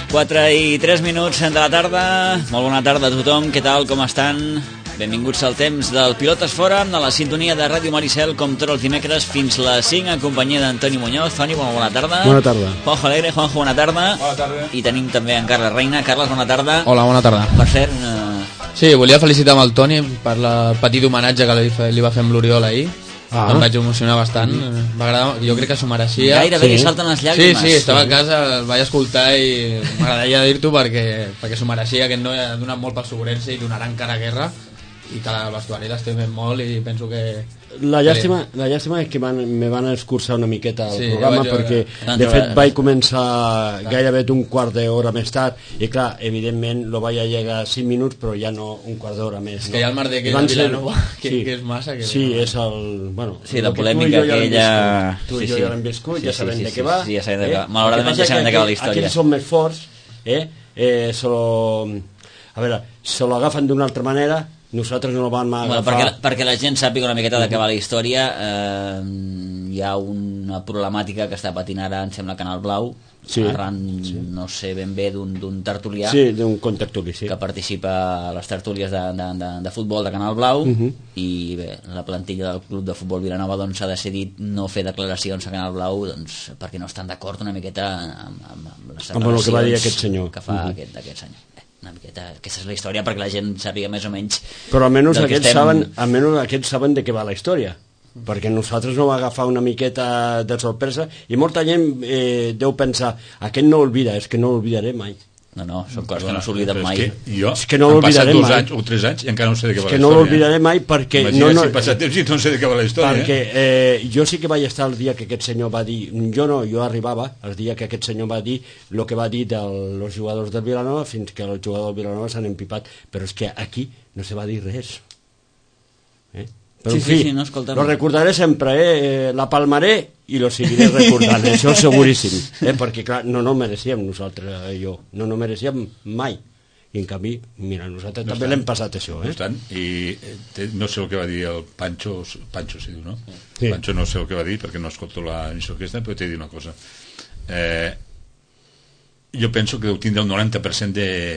4:03 de la tarda. Molt bona tarda a tothom, què tal, com estan? Benvinguts al temps del Pilotes Fora, a la sintonia de Ràdio Maricel, com tots els dimecres, fins les 5, en companyia d'Antoni Muñoz. Toni, bona tarda. Bona tarda. Juanjo Alegre, Juanjo, bona tarda. Bona tarda. I tenim també en Carles Reina. Carles, bona tarda. Hola, bona tarda. Per cert, Sí, volia felicitar amb el Toni per el petit homenatge que li va fer amb l'Oriol ahir. Em vaig emocionar bastant. M'agradava, jo crec que s'ho mereixia. Gairebé li salten les llàgrimes. Sí, estava a casa, el vaig escoltar i m'agradaria dir-t'ho perquè s'ho mereixia, que no ha donat molt pel Sobrense i donarà encara guerra, i que el vestuari l'estimem molt i penso que... La llàstima és que me van escurçar una miqueta el programa, perquè veure. de fet vaig començar gairebé un quart d'hora més tard i clar, evidentment lo vaig a llegar 5 minuts però ja no un quart d'hora més, que hi ha el Marder que és Vilanova que és massa que... Sí, és el... Bueno, sí, la polèmica aquella... Tu i jo ja l'hem viscut, ja sabem de què va. Sí, ja sabem de què va. Malauradament ja sabem de què va la història. Aquells són més forts, a veure, se lo agafen d'una altra manera. Nosaltres no el vam agafar... Perquè la gent sàpiga una miqueta de què va la història. Hi ha una problemàtica que està patint ara, em sembla, Canal Blau, arran, no sé ben bé, d'un tertulià, d'un contertuli, que participa a les tertúlies de futbol de Canal Blau, i bé, la plantilla del Club de Futbol Vilanova doncs, ha decidit no fer declaracions a Canal Blau doncs, perquè no estan d'acord una miqueta amb les el que va dir aquest senyor que fa aquest senyor. Una miqueta, aquesta és la història perquè la gent sàpiga més o menys, però almenys aquests saben de què va la història, perquè nosaltres no va agafar una miqueta de sorpresa i molta gent deu pensar aquest no olvida, és que no l'olvidaré mai. No, són coses que no s'obliden mai. És que no l'olvidaré mai. Han passat 2 anys o 3 anys i encara no sé de què va la història. És que no l'olvidaré mai perquè... Imagina si passa temps i no sé de què va la història. Perquè jo sí que vaig estar el dia que aquest senyor va dir... Jo arribava el dia que aquest senyor va dir el que va dir dels jugadors del Vilanova fins que els jugadors del Vilanova s'han empipat. Però és que aquí no se va dir res. Però en fi, lo recordaré sempre, la palmaré i lo seguiré recordant, això seguríssim, perquè clar, no mereixíem nosaltres, no mereixíem mai, i en canvi, mira, nosaltres també l'hem passat això. I no sé el que va dir el Pancho s'hi diu, no? Sí. Pancho no sé el que va dir perquè no escolto l'emissora aquesta, però t'he dit una cosa. Jo penso que deu tindre el 90%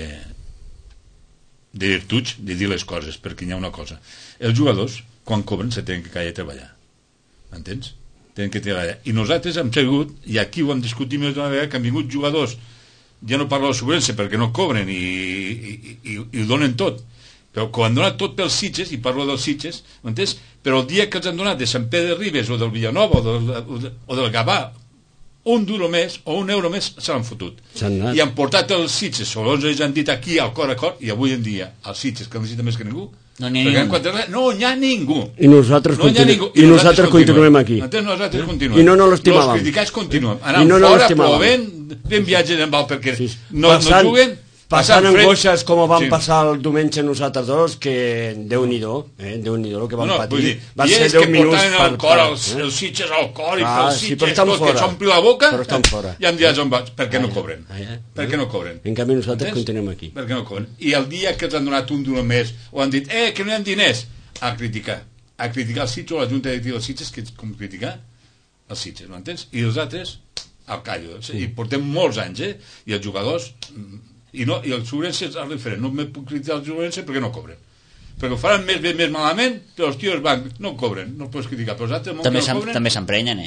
de virtuts de dir les coses, perquè hi ha una cosa, els jugadors quan cobren se tenen que callar a treballar, m'entens? Tenen que treballar, i nosaltres hem segut, i aquí ho hem discutit més d'una vegada, que han vingut jugadors, ja no parlo de Sobrense perquè no cobren i ho donen tot, però quan han donat tot pels Sitges, i parlo dels Sitges, m'entens? Però el dia que els han donat de Sant Pere de Ribes o del Villanova o del Gavà, un duro més o un euro més se l'han fotut i han portat els Sitges, segons ells han dit aquí al cor a cor, i avui en dia els Sitges que necessita més que ningú no n'hi ha ningú. I nosaltres continuem aquí. Nosaltres continuem. I no l'estimàvem. Els criticats continuen. Anant fora, plovent, fent viatges en val perquè no juguen. Passant angoixes com van passar el diumenge nosaltres dos, que Déu-n'hi-do el que van patir. Va ser 10 minuts per... portaven el cor, els Sitges al cor, i els Sitges tot que s'ompli la boca, i em dius on vas, perquè no cobren. Perquè no cobren. En canvi nosaltres continuem aquí. Perquè no cobren. I el dia que els han donat un duro més, o han dit, que no hi ha diners, a criticar els Sitges, o la Junta Directiva dels Sitges, que és com criticar els Sitges, m'entens? I els altres, al callo. I portem molts anys, i els jugadors... I el Sobrense és diferent, no me puc criticar el Sobrense perquè no cobren, perquè ho faran més malament, però els tios no cobren, no els pots criticar, però els altres també s'emprenyen,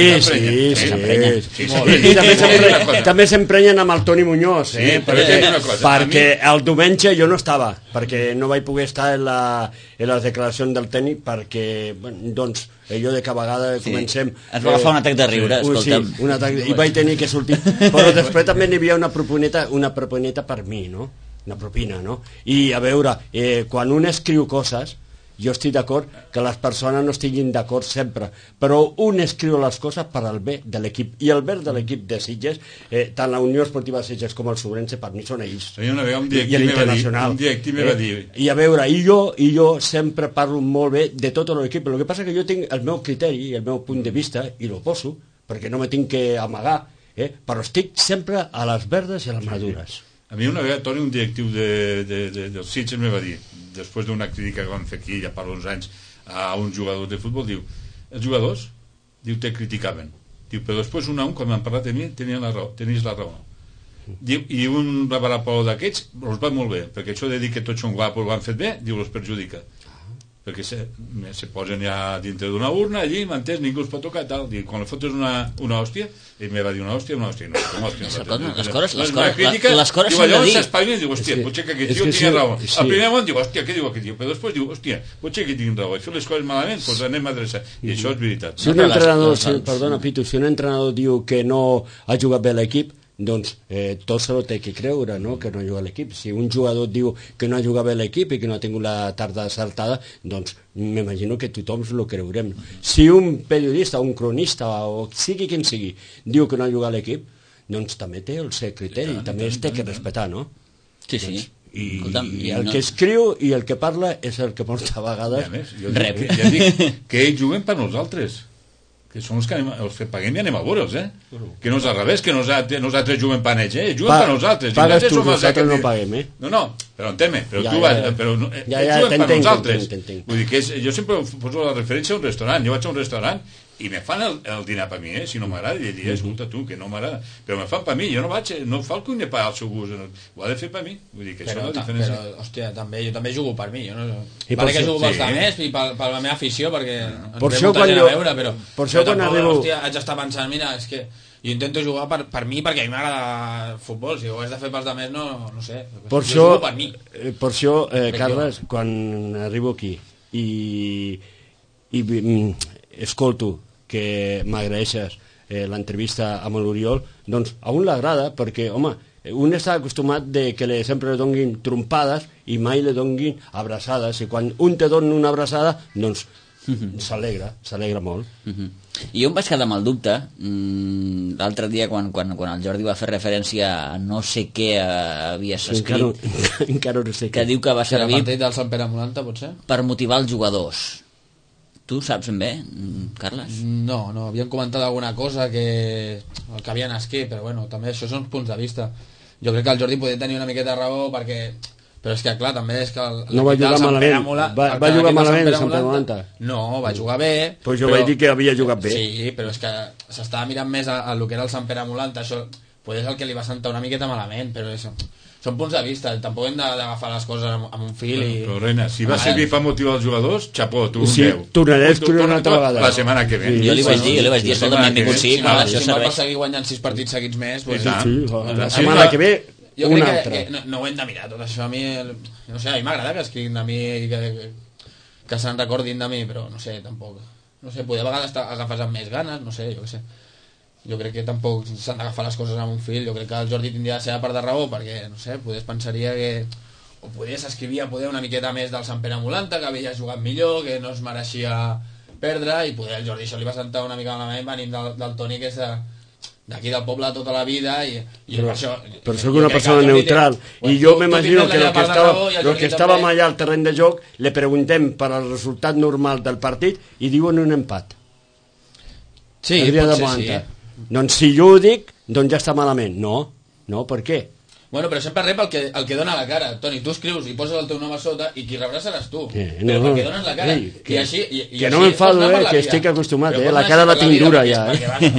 Sí. I també s'emprenyen amb el Toni Muñoz, perquè el diumenge jo no estava, perquè no vaig poder estar en les declaracions del tècnic, perquè, doncs, jo de cada vegada comencem... Ens va agafar un atac de riure, escolta'm. Sí, un atac, i vaig tenir que sortir, però després també n'hi havia una proponeta per mi, no? Una propina, no? I a veure, quan un escriu coses, jo estic d'acord que les persones no estiguin d'acord sempre, però un escriu les coses per al bé de l'equip, i el bé de l'equip de Sitges, tant la Unió Esportiva de Sitges com el Sobrense, per mi són ells. Un directiu me va dir... I a veure, i jo sempre parlo molt bé de tot l'equip, el que passa que jo tinc el meu criteri, el meu punt de vista, i lo poso, perquè no me tinc que amagar, però estic sempre a les verdes i a les madures. A mi una vegada, Toni, un directiu dels Sitges me va dir, després d'una crítica que vam fer aquí ja per uns anys a uns jugadors de futbol, diu, els jugadors, diu, te criticaven, diu, però després un a un, quan m'han parlat de mi, tenies la raó. Diu, i un raparapolo d'aquests els va molt bé, perquè això de dir que tots són guapos ho han fet bé, diu, els perjudica perquè se posen ja dintre d'una urna allí, m'entens, ningú els pot tocar tal. Diu, quan li fotes una hòstia, ell me va dir una hòstia, no, les coses s'han de dir. S'espavila i diu, hòstia, potser que aquest tio tingui raó. Al primer moment diu, hòstia, què diu aquest tio? Però després diu, hòstia, potser que tingui raó. He fet les coses malament, doncs anem a adreçar. I això és veritat. Si un entrenador, perdona, Pitu, si un entrenador diu que no ha jugat bé l'equip, doncs tot se lo té que creure, no? Que no juga a l'equip. Si un jugador diu que no ha jugat bé l'equip i que no ha tingut la tarda acertada, doncs m'imagino que tothom se lo creurem. Si un periodista, un cronista o sigui quin sigui, diu que no ha jugat l'equip, doncs també té el seu criteri, també es té que respectar, no? Sí, sí. I el que escriu i el que parla és el que porta a vegades rep. Ja dic que ells juguen per nosaltres, que són els que paguem i anem a veure'ls, que no és al revés, que nosaltres juguem per ells, juguen per nosaltres. Pagues tu, nosaltres no paguem, No, però entén-me, però tu vas, però ells juguen per nosaltres. Vull dir que jo sempre poso la referència a un restaurant, jo vaig a un restaurant i me fan el dinar per mi, si no m'agrada, i dic, escolta tu, que no m'agrada, però me fan per mi, jo no fa el cuiner per al seu gust, ho ha de fer per mi, vull dir que això és la diferència. Però, hòstia, jo també jugo per mi, vale que jugo pels altres i per la meva afició, perquè ens ve molta gent a veure, però tampoc, hòstia, haig d'estar pensant, mira, és que jo intento jugar per mi perquè a mi m'agrada el futbol, si ho has de fer pels altres no sé, jo jugo per mi. Per això, Carles, quan arribo aquí i escolto que m'agraeixes l'entrevista amb l'Oriol, doncs a un l'agrada perquè, home, un està acostumat de que sempre li donguin trompades i mai li donguin abraçades, i quan un te dona una abraçada, doncs s'alegra molt. I jo em vaig quedar amb el dubte l'altre dia quan el Jordi va fer referència a no sé què havies escrit, encara no sé que diu que va servir el partit del Sant Pere Molanta, potser? Per motivar els jugadors. Tu saps ben bé, Carles? No, havien comentat alguna cosa que el que havien escrit, però bueno, també això són punts de vista. Jo crec que el Jordi podia tenir una miqueta de raó perquè... Però és que, clar, també és que... No va jugar malament. Va jugar malament el Sant Pere Molanta? No, va jugar bé. Pues jo vaig dir que havia jugat bé. Sí, però és que s'estava mirant més a lo que era el Sant Pere Molanta. Això potser és el que li va sentar una miqueta malament, però això... Són punts de vista, tampoc hem d'agafar les coses amb un fil i... Però, Reina, si va servir per motivar els jugadors, xapó, tu un 10. Sí, tornaré a escriure una altra vegada. La setmana que ve. Jo li vaig dir, escolta, benvingut, sí, això serveix. Si seguir guanyant 6 partits seguits més... La setmana que ve, una altra. No ho hem de mirar, tot això a mi... No sé, a mi m'agrada que escriguin de mi i que se'n recordin de mi, però no sé, tampoc... No sé, poder a vegades agafes amb més ganes, no sé, jo què sé. Jo crec que tampoc s'han d'agafar les coses amb un fil. Jo crec que el Jordi tindria la seva part de raó perquè, no sé, potser pensaria que o potser s'escrivia una miqueta més del Sant Pere Molanta, que havia jugat millor, que no es mereixia perdre, i potser el Jordi això li va sentar una mica malament venint del Toni, que és d'aquí del poble tota la vida, i però això soc una persona neutral i jo m'imagino que el que estàvem allà al terreny de joc le preguntem per al resultat normal del partit i diuen un empat. Sí, potser sí. Doncs si jo ho dic, doncs ja està malament. No, per què? Bueno, però sempre rep el que dona la cara. Toni, tu escrius i poses el teu nom a sota i qui rebrà seràs tu. Però perquè dones la cara. I així, que no m'enfado, que estic acostumat, la cara la tinc dura ja.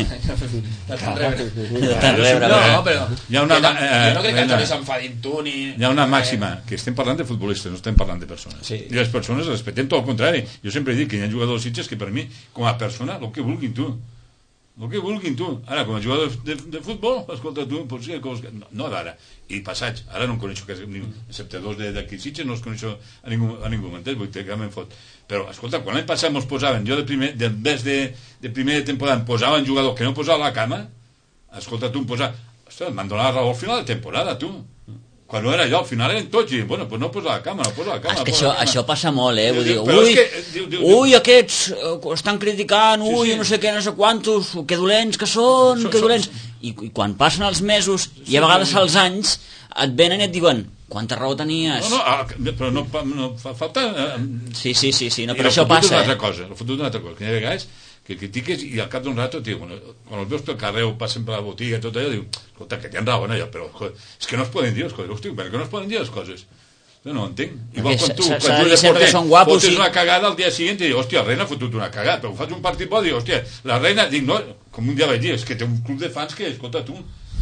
De tant rebre. No, però jo no crec que el Jordi s'enfadi amb tu ni... Hi ha una màxima, que estem parlant de futbolistes, no estem parlant de persones. I les persones respectem tot el contrari. Jo sempre dic que hi ha jugadors Sitges que per mi, com a persona, el que vulguin tu. El que vulguin tu. Ara, com a jugador de futbol, escolta tu, potser no d'ara. I passats, ara no em coneixo, excepte dos d'aquí Sitges, no els coneixo a ningú, m'entens? Vull dir que me'n fot. Però, escolta, quan l'any passat mos posaven, jo del mes de primer temporada em posaven jugador que no posava la cama, escolta, tu em posava... Ostres, m'han donat la raó al final de temporada, tu. Quan no era jo, al final eren tots i, bueno, pues no posa la cama, És que això passa molt, vull dir, ui, aquests estan criticant, no sé què, no sé quantos, que dolents que són, que dolents... I quan passen els mesos i a vegades els anys et venen i et diuen quanta raó tenies. Però no fa falta... Sí, no, però això passa, el futur d'una altra cosa, que hi ha vegades que critiques i al cap d'un rato, tio, quan els veus pel carrer o passen per la botiga i tot allò, diu, escolta, que tenen raó en allò, però és que no es poden dir les coses, hosti, per què no es poden dir les coses? No ho entenc. Igual quan tu, fotes una cagada al dia següent i dius, hòstia, el Reina ha fotut una cagada, però fas un partit bo i dius, hòstia, la Reina, dic, no, com un dia vaig dir, és que té un club de fans que, escolta, tu,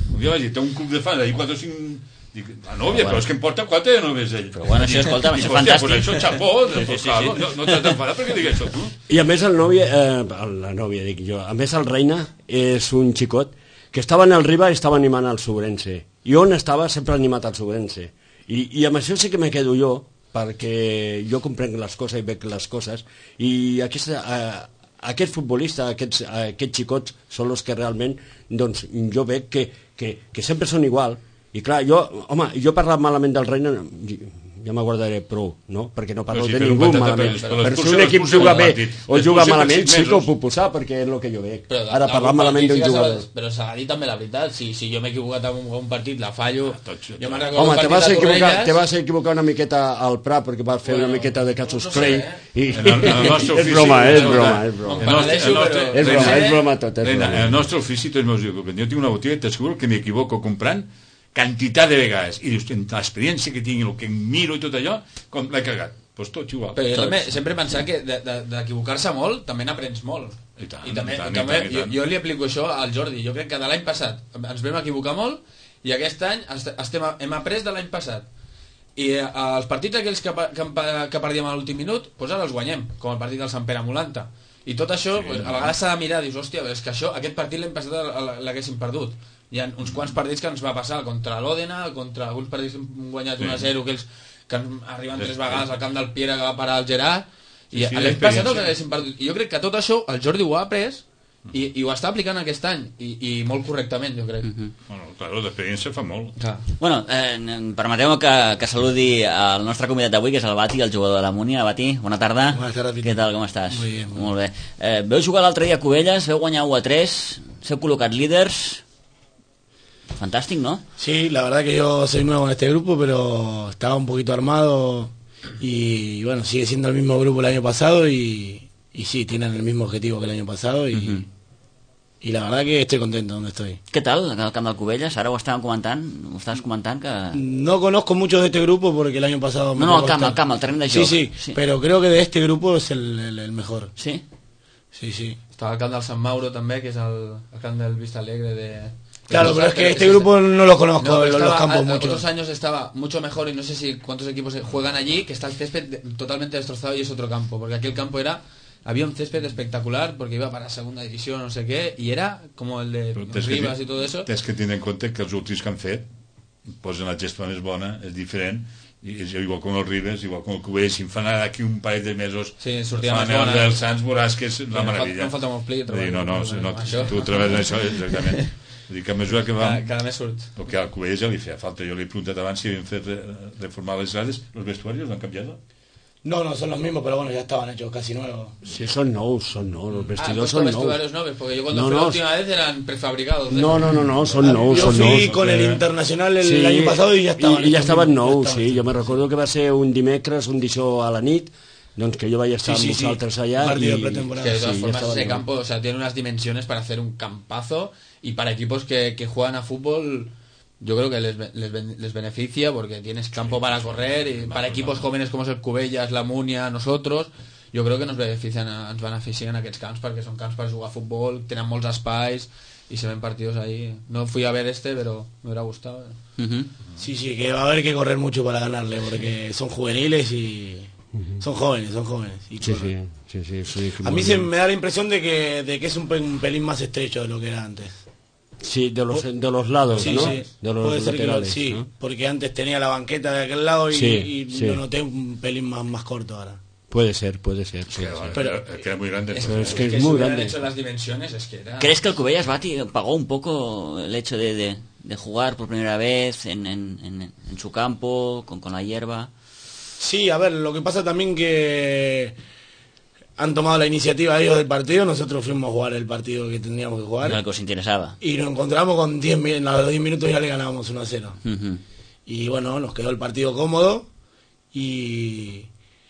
Un dia vaig dir, té un club de fans, ahir 4 o 5... Dic, la nòvia, però és que em porta 4 de nòvies ell. Però bueno, això, escolta'm, això és Hòstia, fantàstic. pues això xapó, pues claro, no t'has d'enfadar perquè digues això, tu. I a més la nòvia, dic jo, a més el Reina és un xicot que estava en el Riba i estava animant al Sobrense. I on estava sempre animat al Sobrense. I amb això sí que me quedo jo, perquè jo comprenc les coses i veig les coses, i aquest futbolista, aquests xicots són els que realment doncs, jo veig que sempre són igual. I clar, jo he parlat malament del Reina, ja me guardaré prou, no? Perquè no parlo de ningú malament. Però si un equip juga bé o juga malament, sí que ho puc posar, perquè és el que jo veig. Ara parlar malament d'un jugador. Però s'ha de dir també la veritat, si jo m'he equivocat en un partit, la fallo... Jo me'n recordo Home, un te partit de Torrelles... vas equivocar una miqueta al Prat, perquè vas fer una miqueta de Cassius Clay. És broma, és broma tot. En el nostre ofici, tots meus diuen, jo tinc una botiga i t'asseguro que m'equivoco comprant quantitat de vegades, i dius, l'experiència que tinc, el que miro i tot allò, com l'he cagat. Doncs tot igual. Però jo també sempre he pensat que d'equivocar-se molt també n'aprens molt. I també jo li aplico això al Jordi. Jo crec que de l'any passat ens vam equivocar molt i aquest any hem après de l'any passat. I els partits aquells que perdíem a l'últim minut, doncs ara els guanyem, com el partit del Sant Pere Molanta. I tot això, a vegades s'ha de mirar, dius, hòstia, és que aquest partit l'hem passat l'haguéssim perdut. Hi ha uns quants partits que ens va passar contra l'Òdena, contra alguns partits que hem guanyat 1-0, que arriben 3 vegades al camp del Piera que va parar el Gerard, i l'hem passat el que haguéssim perdut. I jo crec que tot això el Jordi ho ha après i ho està aplicant aquest any, i molt correctament, jo crec. Bueno, claro, l'experiència fa molt. Bueno, permeteu-me que saludi el nostre convidat d'avui, que és el Bati, el jugador de la Múnia. Bati, bona tarda. Bona tarda, què tal, com estàs? Muy bien. Molt bé. Veu jugar l'altre dia a Cubelles, veu guanyar 1-3, s'heu col·locat líders. Fantástico, ¿no? Sí, la verdad que yo soy nuevo en este grupo, pero estaba un poquito armado y bueno, sigue siendo el mismo grupo el año pasado y sí, tienen el mismo objetivo que el año pasado y la verdad que estoy contento donde estoy. Què tal, el camp del Cubelles? Ara ho estaves comentant que... No conozco mucho de este grupo porque el año pasado... No, el camp, el terreny de joc. Sí, pero creo que de este grupo es el mejor. Sí? Sí. Estava el camp del Sant Mauro també, que és el camp del Vista Alegre de... Claro, pero es que este grupo no lo conozco, los campos mucho. Otros años estaba mucho mejor y no sé si cuántos equipos juegan allí, que está el césped totalmente destrozado y es otro campo, porque aquí el campo había un césped espectacular porque iba para segunda división, no sé qué, y era como el de Rivas y todo eso. Tens que tenir en compte que els últims que han fet posen la gesta més bona, és diferent, i és igual com el Ribes, igual com el Cubell, si em fan ara d'aquí un parell de mesos sortia més bona, dels Sants, veuràs que és la meravella. No falta molt pli, tu treballes en això, exactament. Vull dir que a mesura que vam... Cada mes surt. El que al Cubell ja li feia falta. Jo li he preguntat abans si havien fet reformar les grades. ¿Los vestuarios han cambiado? No, son los mismos, pero bueno, ya estaban hechos casi nuevos. Sí, son nuevos. Los vestidos son nuevos. Vestuarios nuevos, porque yo cuando fui la última vez eran prefabricados. No, son nuevos. Yo fui con el Internacional el año pasado y ya estaban. I ja estaven nous, sí. Jo me recordo que va ser un dimecres, un dijous a la nit, doncs que yo vaya a estar amb vosaltres allá. Partido de pretemporada. Que de todas formas ese campo, o sea, tiene unas dimensiones para hacer un campazo, y para equipos que juegan a fútbol yo creo que les beneficia porque tienes campo para correr, y para equipos jóvenes como es el Cubellas, la Múnia, nosotros, yo creo que ens beneficien aquests camps, perquè són camps per jugar a futbol, tenen molts espais y se ven partidos ahí. No fui a ver pero me hubiera gustado. Sí, que va a haber que correr mucho para ganarle, porque son juveniles y son jóvenes. Y sí. A mí me da la impresión de que es un pelín más estrecho de lo que era antes. Sí, de los lados, sí, ¿no? Sí. De los laterales. Sí, ¿no? porque antes tenía la banqueta de aquel lado y lo noté un pelín más corto ahora. Puede ser. Pero que era muy grande. Es que es muy grande. Hecho las dimensiones, es que era... ¿Crees que el Cubellas Bati pagó un poco el hecho de jugar por primera vez en su campo, con la hierba? Sí, a ver, lo que pasa también que han tomado la iniciativa ellos del partido, nosotros fuimos a jugar el partido que tendríamos que jugar. Era el que os interesaba. Y nos encontramos con 10 minutos, a los 10 minutos ya le ganábamos 1-0. Y bueno, nos quedó el partido cómodo y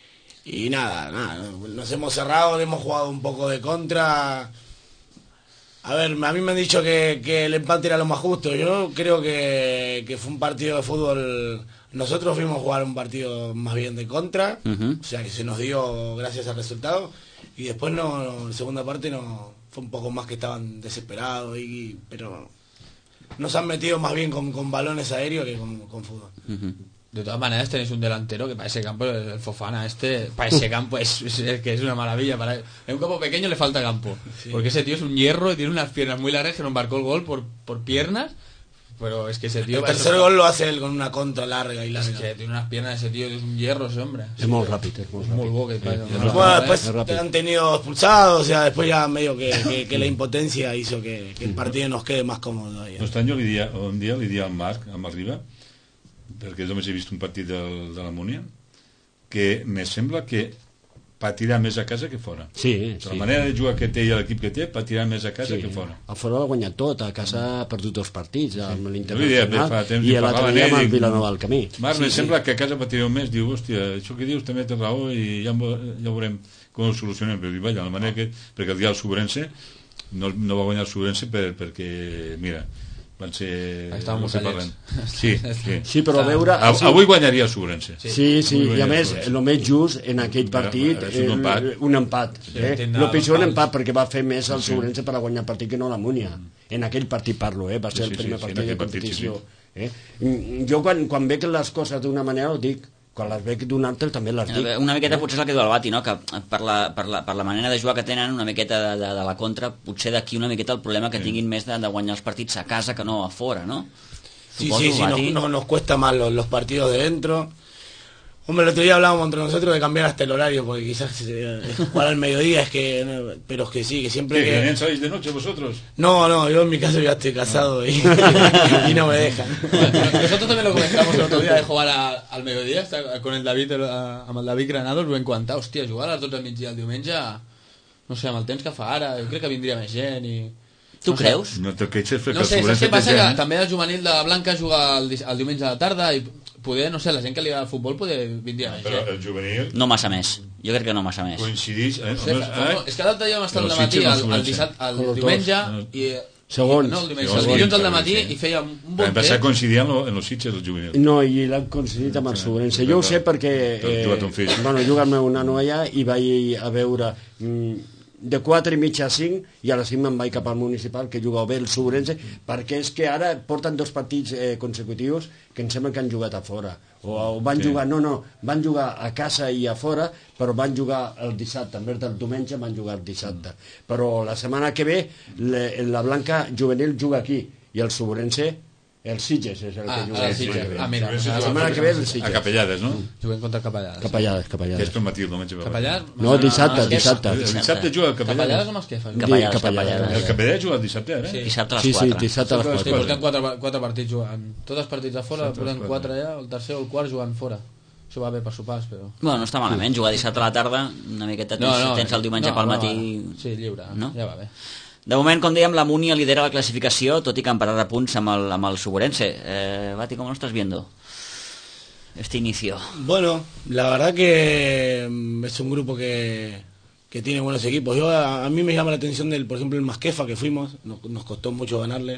nada, nos hemos cerrado, hemos jugado un poco de contra. A ver, a mí me han dicho que el empate era lo más justo. Yo creo que fue un partido de fútbol. Nosotros fuimos a jugar un partido más bien de contra, o sea que se nos dio gracias al resultado, y después en la segunda parte no fue un poco más que estaban desesperados, pero nos han metido más bien con balones aéreos que con fútbol. De todas maneras tenéis un delantero que para ese campo, el Fofana para ese campo es que es una maravilla. En un campo pequeño le falta campo, porque ese tío es un hierro y tiene unas piernas muy largas que nos marcó el gol por piernas, pero es que ese tío... El tercer gol lo hace él con una contra larga y larga. Es que tiene unas piernas ese tío, es un hierro ese hombre. Es muy rápido, Muy bo que bueno, después han tenido expulsados, o sea, después ya medio que la impotencia hizo que el partido nos quede más cómodo todavía. Aquest any un dia li dia al Marc, amb el Riba, perquè només he vist un partit de la Múnia, que me sembla que patirà més a casa que fora. Sí. La manera de jugar que té i l'equip que té, patirà més a casa que fora. A fora l'ha guanyat tot, a casa ha perdut 2 partits, amb l'Internacional i l'altre dia amb el Vilanova al camí. Marc, me sembla que a casa patireu més, diu, hòstia, això que dius també té raó i ja veurem com ho solucionem, però diu, vaja, la manera que... perquè el dia del Sobrense no va guanyar el Sobrense perquè, mira, van ser... Estàvem parlant. Sí, però a veure... Avui guanyaria el Sobrense. Sí, i a més, el més just en aquell partit un empat. El pitjor un empat perquè va fer més el Sobrense per a guanyar el partit que no la Múnia. En aquell partit parlo, va ser el primer partit de competició. Jo quan veig les coses d'una manera ho dic, quan les veig d'un altre també les dic. Una miqueta potser és el que diu el Bati, no? Que per la manera de jugar que tenen, una miqueta de la contra, potser d'aquí una miqueta el problema que tinguin més de guanyar els partits a casa que no a fora, no? Sí, nos cuesta más los partidos de dentro. Hombre, el otro día hablábamos entre nosotros de cambiar hasta el horario, porque quizás jugar al mediodía pero es que sí, que siempre... ¿Que también salís de noche vosotros? No, yo en mi caso ya estoy casado y no me dejan. Nosotros también lo comentamos el otro día de jugar al mediodía, con el David, amb el David Granados, vam comentar, hòstia, jugar a les 12 del migdia el diumenge, no sé, amb el temps que fa ara, jo crec que vindria més gent i... Tu creus? No te queixes perquè no sé, saps què passa? Que també el juvenil de Blanca juga el diumenge a la tarda i poder, no sé, la gent que li agrada el futbol poder vindria més. Però el juvenil... No massa més. Jo crec que no massa més. Coincidís... És que l'altre dia vam estar al matí, el diumenge, i... Segons. No, el dilluns al matí i feia un bon temps. Va coincidir en los Sitges, el juvenil. No, i l'han coincidit amb el Sobrense. Jo ho sé perquè... juga el meu nano allà i vaig a veure... de 4 i mitja a 5 i a les 5 me'n vaig cap al municipal que juga bé el Sobrense perquè és que ara porten 2 partits consecutius que em sembla que han jugat a fora o van jugar, van jugar a casa i a fora, però van jugar el dissabte, en lloc del diumenge van jugar el dissabte, però la setmana que ve la Blanca juvenil juga aquí i el Sobrense el Sitges és el que juga. Mira, la setmana que ve el Sitges. A Capellades, no? Juguem contra Capellades. Capellades. Que és per matí el diumenge. Capellades? No, dissabte. Dissabte juga a Capellades. Capellades o Masquefa? Capellades. El Capellades juga el dissabte, eh? Dissabte a les 4. Sí, dissabte a les 4. Sí, portem 4 partits jugant. Tots els partits a fora, portem 4 allà, el tercer o el quart jugant fora. Això va bé per sopars, però... Bueno, no està malament, jugar dissabte a la tarda, una miqueta tens el diumenge pel matí... Sí, lliure, ja va bé. De moment, com dèiem, la Múnia lidera la clasificació, tot i que han parat a punts amb el Sobrense. Bati, ¿cómo lo estás viendo este inicio? Bueno, la verdad que es un grupo que tiene buenos equipos. A mí me llama la atención, por ejemplo, el Masquefa que fuimos, nos costó mucho ganarle.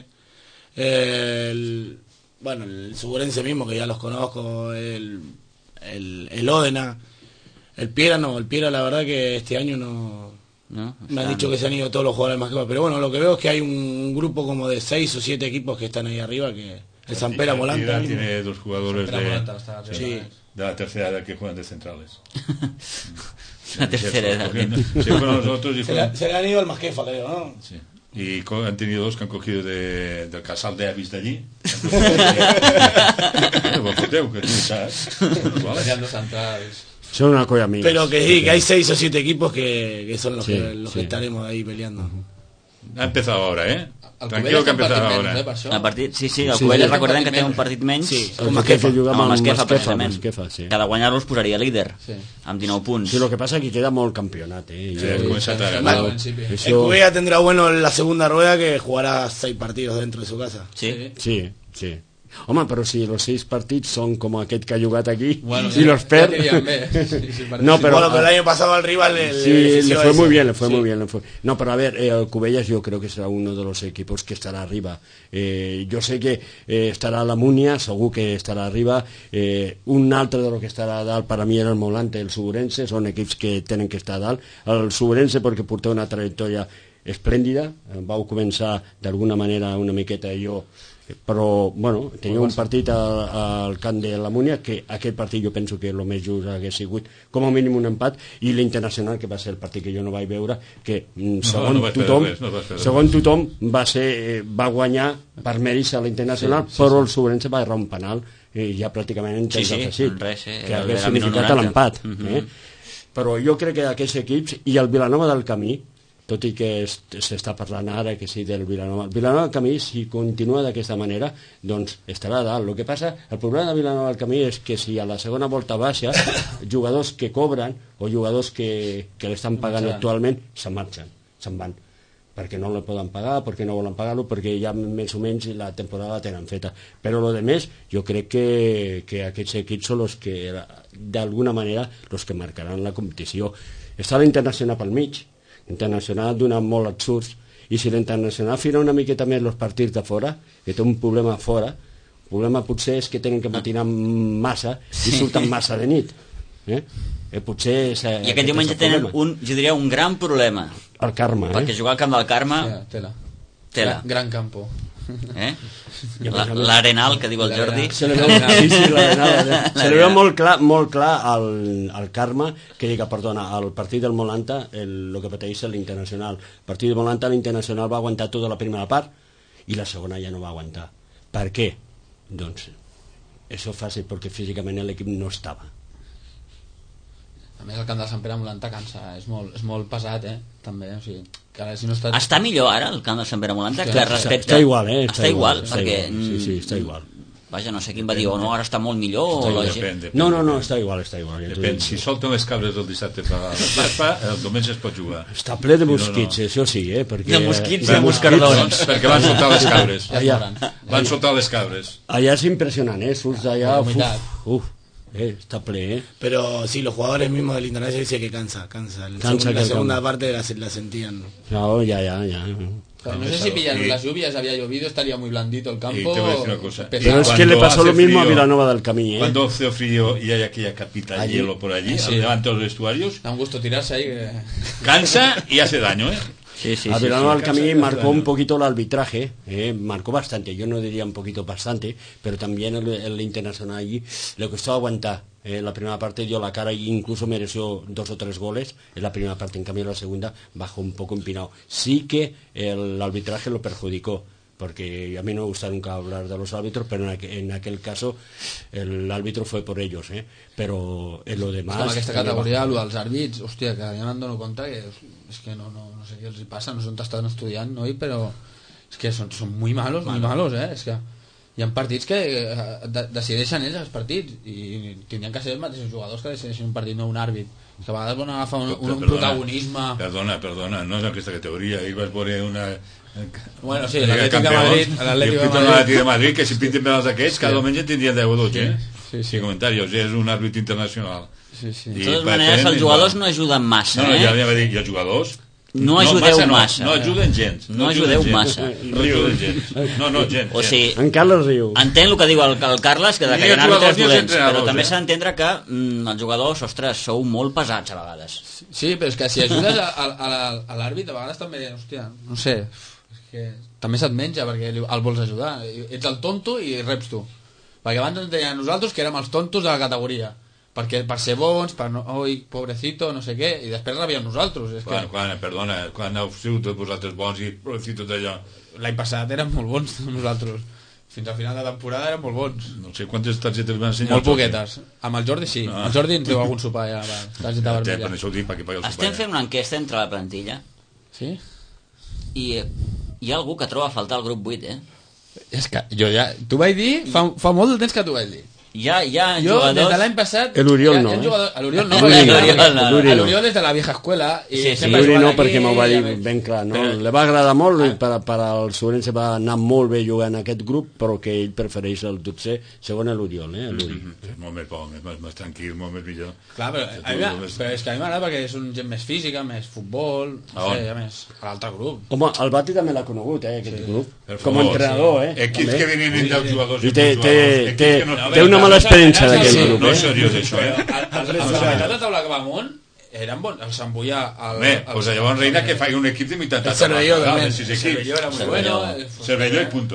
El Sobrense mismo, que ya los conozco, el Ódena, el Piera la verdad que este año no... Me han dicho que se han ido todos los jugadores más que pero bueno, lo que veo es que hay un grupo como de 6 o 7 equipos que están ahí arriba, que el Sampera Volanta tiene 2 jugadores de la tercera edad que juegan de centrales. La tercera edad. Se le han ido al Masquefa, creo, ¿no? Sí. Y han tenido 2 que han cogido del casal de Avis de allí. Son una colla amiga. Pero que sí, que hay 6 o 7 equipos que son los que estaremos ahí peleando. Ha empezado ahora, ¿eh? Tranquilo que ha empezado ahora. El partit, sí, el Covelles recordem que té un partit menys. Sí, el Masquefa juga amb el Masquefa, sí. Cada guanyar-lo es posaria líder, amb 19 punts. Sí, lo que pasa es que queda molt campeonat, El Covella tendrá bueno la segunda rueda, que jugará 6 partidos dentro de su casa. Sí. Home, però si los 6 partits son como aquest que ha jugat aquí y los perd... No, pero el año pasado al rival le fue muy bien, No, pero a ver, el Cubellas yo creo que será uno de los equipos que estará arriba. Yo sé que estarà la Múnia, segur que estarà arriba. Un altre de lo que estarà a dalt per a mi era el Molante, el Sobrense, són equips que tenen que estar a dalt. El Sobrense perquè porta una trajectòria esplèndida, vau començar d'alguna manera una miqueta jo però bueno, tenia un partit al camp de la Múnia, que aquest partit jo penso que el més just hagués sigut com a mínim un empat, i l'Internacional, que va ser el partit que jo no vaig veure, que segons tothom va guanyar per mèrits a l'Internacional, però el Sobrense va errar un penal ja pràcticament en temps afegit, que hagués significat l'empat. Però jo crec que aquests equips i el Vilanova del Camí, tot i que s'està parlant ara que sí del Vilanova. El Vilanova del Camí, si continua d'aquesta manera, doncs estarà a dalt. El que passa, el problema del Vilanova del Camí és que si a la segona volta baixa, jugadors que cobren o jugadors que l'estan pagant actualment se'n marxen, se'n van, perquè no el poden pagar, perquè no volen pagar-lo, perquè ja més o menys la temporada la tenen feta. Però lo de més, jo crec que aquests equips són els que, d'alguna manera, els que marcaran la competició. Està l'Internacional pel mig, l'Internacional donant molt absurds, i si l'Internacional fira una miqueta més els partits de fora, que té un problema fora, el problema potser és que tenen que matinar massa i surten massa de nit. Potser i aquest diumenge tenen jo diria un gran problema, el Carme, perquè jugar al camp del Carme tela. Gran campo. L'Arenal, que diu el Jordi. Se li veu molt clar al Carme, que diga, perdona, al partit del Molanta, el que pateix l'Internacional. El partit del Molanta, l'Internacional va aguantar tota la primera part i la segona ja no va aguantar. Per què? Doncs això és fàcil, perquè físicament l'equip no estava. A més, el camp de Sant Pere Molanta cansa, és molt pesat, també, o sigui, que ara, si no està millor ara el camp de Sant Pere Molanta que respecte... Està igual, està igual, perquè... Sí, està igual. Vaja, no sé quin va dir, no, ara està molt millor... Depèn. No, està igual. Depèn, si solten les cabres el dissabte per la Paspa, el diumenge es pot jugar. Està ple de mosquits, això sí, perquè... De mosquits i de moscardons. Perquè van soltar les cabres. Van soltar les cabres. Allà és impressionant, surts d'allà... Está ple, Pero sí, los jugadores mismos del Internacional dicen que cansa. La segunda parte la sentían. No, ya. No sé si pillan las lluvias, había llovido, estaría muy blandito el campo. Y te voy a decir una cosa. Pero es que le pasó lo mismo a Vilanova del Camí, Cuando hace frío y hay aquella capita de hielo por allí, delante de los vestuarios, da un gusto tirarse ahí. Cansa y hace daño, Sí, a Vilanova del Camí marcó un poquito el arbitraje, marcó bastante, yo no diría un poquito bastante, pero también el Internacional allí le costó aguantar. La primera parte dio la cara e incluso mereció 2 o 3 goles en la primera parte, en cambio en la segunda bajó un poco empinado. Sí que el arbitraje lo perjudicó, porque a mí no me gusta nunca hablar de los árbitros, pero en aquel caso el árbitro fue por ellos, pero en lo demás... En aquesta categoria, el dels àrbits, hòstia, que ja me'n dono compte que és que no sé què els hi passa, no sé on estan estudiant, noi, però és que són muy malos, és que hi ha partits que decideixen ells els partits i tindrien que ser els mateixos jugadors que decideixen un partit, no un àrbit, que a vegades van agafar un protagonisme. Perdona, no és aquesta categoria, ahir vas veure una... Bueno, sí, l'Atlètic de Madrid, que si pinten penals d'aquests, cada diumenge tindrien 10 o 12, Sí, comentaris, és un àrbit internacional. De totes maneres, els jugadors no ajuden massa, No, ja va dir, i els jugadors... No ajudeu massa. No ajuden gens. No ajudeu massa. No ajuden gens. No, gens. O sigui, en Carles riu. Entenc el que diu el Carles, que hi ha àrbitres dolents, però també s'ha d'entendre que els jugadors, ostres, sou molt pesats a vegades. Sí, però és que si ajudes a l'àrbit, a vegades també, hòstia, no sé, és que també se't menja perquè el vols ajudar. Ets el tonto i reps tu. Perquè abans ens deien nosaltres que érem els tontos de la categoria, perquè per ser bons, per no, oi, pobrecito, no sé què, i després rebíem nosaltres. És que... Quan heu sigut vosaltres bons i pobrecito d'allò? L'any passat érem molt bons nosaltres. Fins al final de temporada érem molt bons. No sé quantes targetes van ensenyar. Molt poquetes. Amb el Jordi sí. El Jordi ens deu algun sopar ja. Targeta vermella. Estem fent una enquesta entre la plantilla. Sí? I hi ha algú que troba a faltar el grup 8, És que jo ja... T'ho vaig dir, fa molt de temps que t'ho vaig dir. Hi ha jo, jugadors... des de l'any passat... L'Oriol no, L'Oriol és de la vieja escuela. L'Oriol no, perquè m'ho va dir ben clar, no? Le va agradar molt, per al Sobrense va anar molt bé jugant aquest grup, però que ell prefereix el 12è, segon l'Oriol, Molt més bo, més tranquil, molt més millor. Clar, però és que a mi m'agrada perquè és un gent més física, més futbol, no sé, a més, a l'altre grup. Home, el Bati també l'ha conegut, aquest grup, com a entrenador, Equips que venien dels jugadors i té una mala experiència d'aquest grup. No és seriós, això, La meitat de taula que va amunt eren bons, el Sant Boià... Pues llavors Reina que faci un equip de mitad el Cervelló era muy bueno. Cervelló y punto.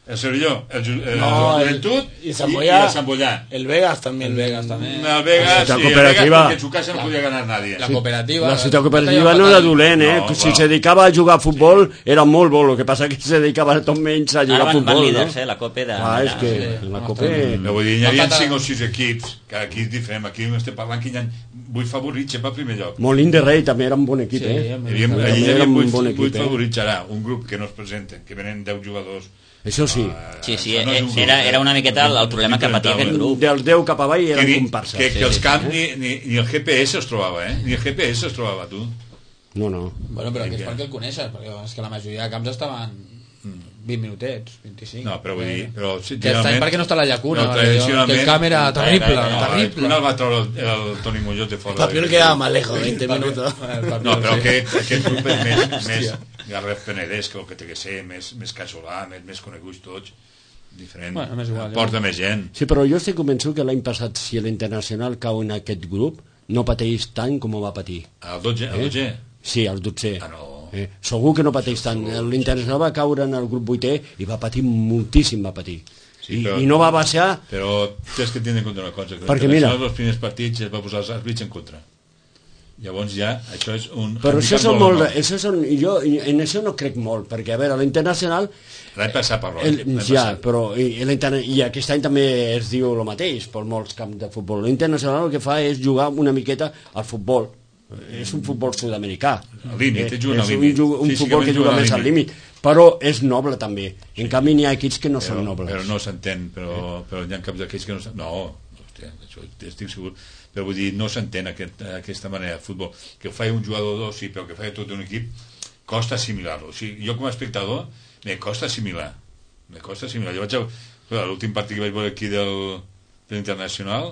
El Cervelló, el No, Juventud y y Samboyá. el Samboyá. El Vegas también. El Vegas también. El Vegas, La sí, cooperativa. el Vegas, porque en su casa no podía ganar nadie. La cooperativa... La ciutat cooperativa no era dolent, No, si va. se dedicava a jugar a futbol era molt bo, el que passa que se dedicava tot menys a Ara jugar a van futbol, líders, no? la Copa de... Ah, és que sí. la No, Copa... No, vull dir, hi havia Falta- 5 o 6 equips, que aquí és diferent, aquí no estem parlant que hi ha 8 favorits per primer lloc. Molín de Rei també era un bon equip, Sí, eh? Allí hi Era havia un 8 bon equip, favorits, ara, un grup que no es presenten, que venen 10 jugadors. Això sí. Sí, sí, Això no és un grup, era una miqueta el problema que patia aquest grup. Dels 10 cap avall eren Que, comparses. que els camps ni el GPS es trobava, eh? Ni el GPS es trobava, tu. No, no. Bueno, però que és perquè el coneixes, perquè és que la majoria de camps estaven 20 minutets, 25. No, però vull dir... Però, Que està, perquè no està la llacuna, però que el camp era terrible, terrible. Una el va treure el Toni Muñoz de fora. Papiol quedaba más lejos, 20 minutos. No, però aquest grup és més Garref Penedès, que el que té que ser, més casolà, més coneguts tots, diferent. Bueno, m'és igual, Porta més gent. Sí, però jo estic convençut que l'any passat, si l'Internacional cau en aquest grup, no pateix tant com ho va patir. El 12? Sí, el 12è. Ah, no. Segur que no pateix tant. L'Internacional va caure en el grup 8è i va patir moltíssim, va patir. Sí, però- I no va baixar... Però tens que tindre en compte una cosa, que Perquè mira- els primers partits es va posar els àrbits en contra. Llavors ja, això és un... Però això handicap són molt molt... enorme. Això són, jo en això no crec molt, perquè, a veure, l'Internacional... L'any passat parlo. Ja, però i aquest any també es diu el mateix per molts camps de futbol. L'Internacional el que fa és jugar una miqueta al futbol. És un futbol sud-americà. Al límit, juguen al és límit. un futbol que Físicament juga juguen al més al límit. límit. Però és noble també. En canvi n'hi ha equips que no són nobles. Però no s'entén, però hi ha caps d'aquells que no s'entén. No, hòstia, això estic segur. Però vull dir, no s'entén aquesta manera de futbol. Que ho faci un jugador o dos, sí, però que ho faci tot un equip, costa assimilar-lo. O sigui, jo com a espectador, me costa assimilar. Jo vaig a l'últim partit que vaig veure aquí de l'Internacional,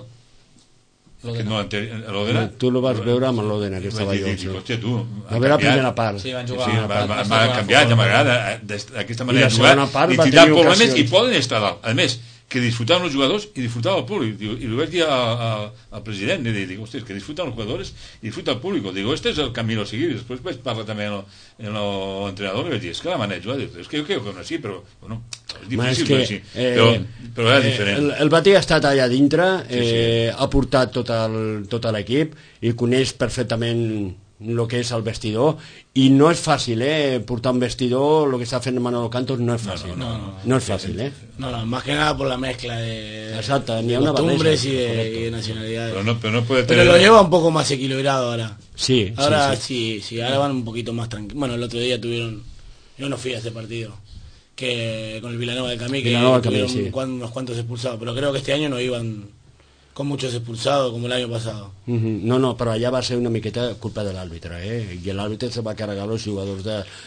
que no l'Òdena. Tu lo vas veure amb l'Òdena, que estava jo. Dic, hòstia, tu, Va veure la primera part. Sí, van Sí, jugar... m'ha canviat, ja m'agrada aquesta manera de I la segona jugar part i va tindrà tenir problemes ocasions. i poden estar dalt. A més, que disfrutaven els jugadors i disfrutava el públic. I li vaig dir al president, li dic, hòstia, que disfruten els jugadors i disfruta el públic. Digo, este és el camí a seguir. Després vaig parlar també amb l'entrenador i vaig dir, és que la manera de jugar, és que jo crec que no sí, però bueno, és difícil, que, sí. Però era diferent. El Batí ha estat allà dintre, Sí. ha portat tot l'equip i coneix perfectament el que és el vestidor i no és fàcil, portar un vestidor, lo que està fent Manolo Cantos no és fàcil, no és fàcil, No, más que nada por la mezcla de, Exacto, ni de una costumbres barreja, y de correcto. nacionalidades. Pero no puede Pero tener... lo lleva un poco más equilibrado ahora. Sí, Ahora sí. sí, ahora van un poquito más tranquilos. Bueno, el otro día tuvieron... Yo no fui a ese partido. Que con el Vilanova del Camí, que Vilanova del Camí, tuvieron sí. unos cuantos expulsados. Pero creo que este año no iban con muchos expulsados como el año pasado. No, però allà va ser una miqueta culpa de l'àrbitre, i l'àrbitre se va carregar los jugadors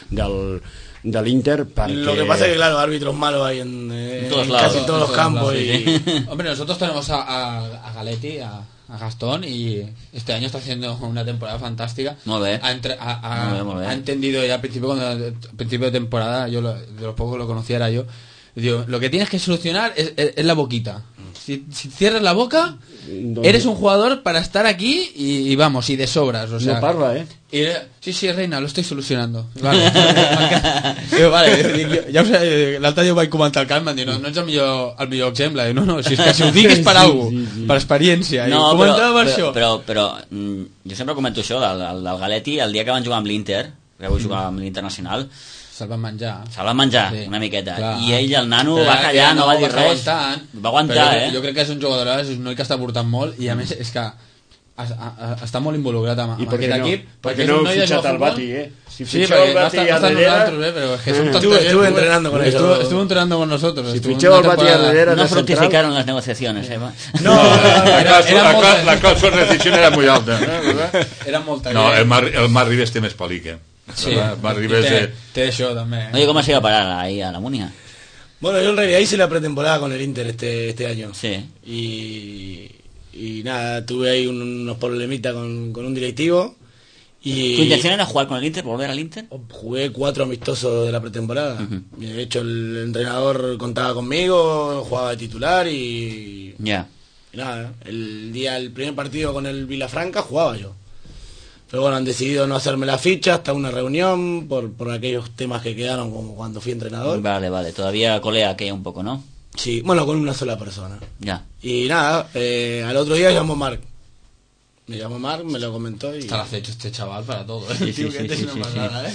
de l'Inter perquè... Lo que pasa es que, claro, árbitros malos hay en todos en lados, casi todos los campos. sí. Hombre, nosotros tenemos a Galetti, a Gastón, y este año está haciendo una temporada fantástica. Molt bé. Molt bé. Ha entendido ya al principio de temporada, yo de los pocos que lo conocía era yo. Digo, lo que tienes que solucionar es la boquita. Si cierras la boca, eres un jugador para estar aquí y vamos, y de sobras. O sea, No parla, Sí, Reina, lo estoy solucionando. Vale, vale, ja ho sé, l'altre dia ho vaig comentar al camp, m'han dit, no ets el millor exemple. No, si és que si ho dic és per alguna cosa, per experiència. No, I comentava això. però jo sempre comento això del Galetti, el dia que van jugar amb l'Inter, que vull jugar amb l'Internacional, Se'l van menjar. se'l van menjar una miqueta, i ell, el nano, va callar, no va dir res, va aguantar, Jo crec que és un jugador, és un noi que està portant molt, i a més és que està molt involucrat amb aquest equip, perquè és no un heu noi de fitxat jugar el futbol. Bati, Si Sí, fitxeu porque el no Bati está a nosotros, darrere... pero es que son Estuve entrenando con ellos. Estuvo entrenando con nosotros. Fitxeu el Bati a darrere no de central... fructificaron las negociaciones, La cláusula de rescisión era muy alta, ¿verdad? Era molt No, el Marc Ribes té més pel·lic, Sí, El Marc Ribes... té això també. Oye, ¿cómo se iba a parar ahí a la Munia? Bueno, yo en realidad hice la pretemporada con el Inter este año. Sí. Y nada, tuve ahí unos problemitas con un directivo. Y ¿Tu intención era jugar con el Inter, volver al Inter? jugué 4 amistosos de la pretemporada. Y de hecho el entrenador contaba conmigo, jugaba de titular y Ya. nada, el primer partido con el Vilafranca jugaba yo. Pero bueno, han decidido no hacerme la ficha hasta una reunión por aquellos temas que quedaron como cuando fui entrenador. Vale, todavía colea aquella un poco, ¿no? Sí, bueno, con una sola persona. Ya. Y nada, al otro día llamó Marc. Me llamó Marc, me lo comentó y... Está hecho este chaval para todo, Sí, Tío, sí, que sí, es una sí, pasada,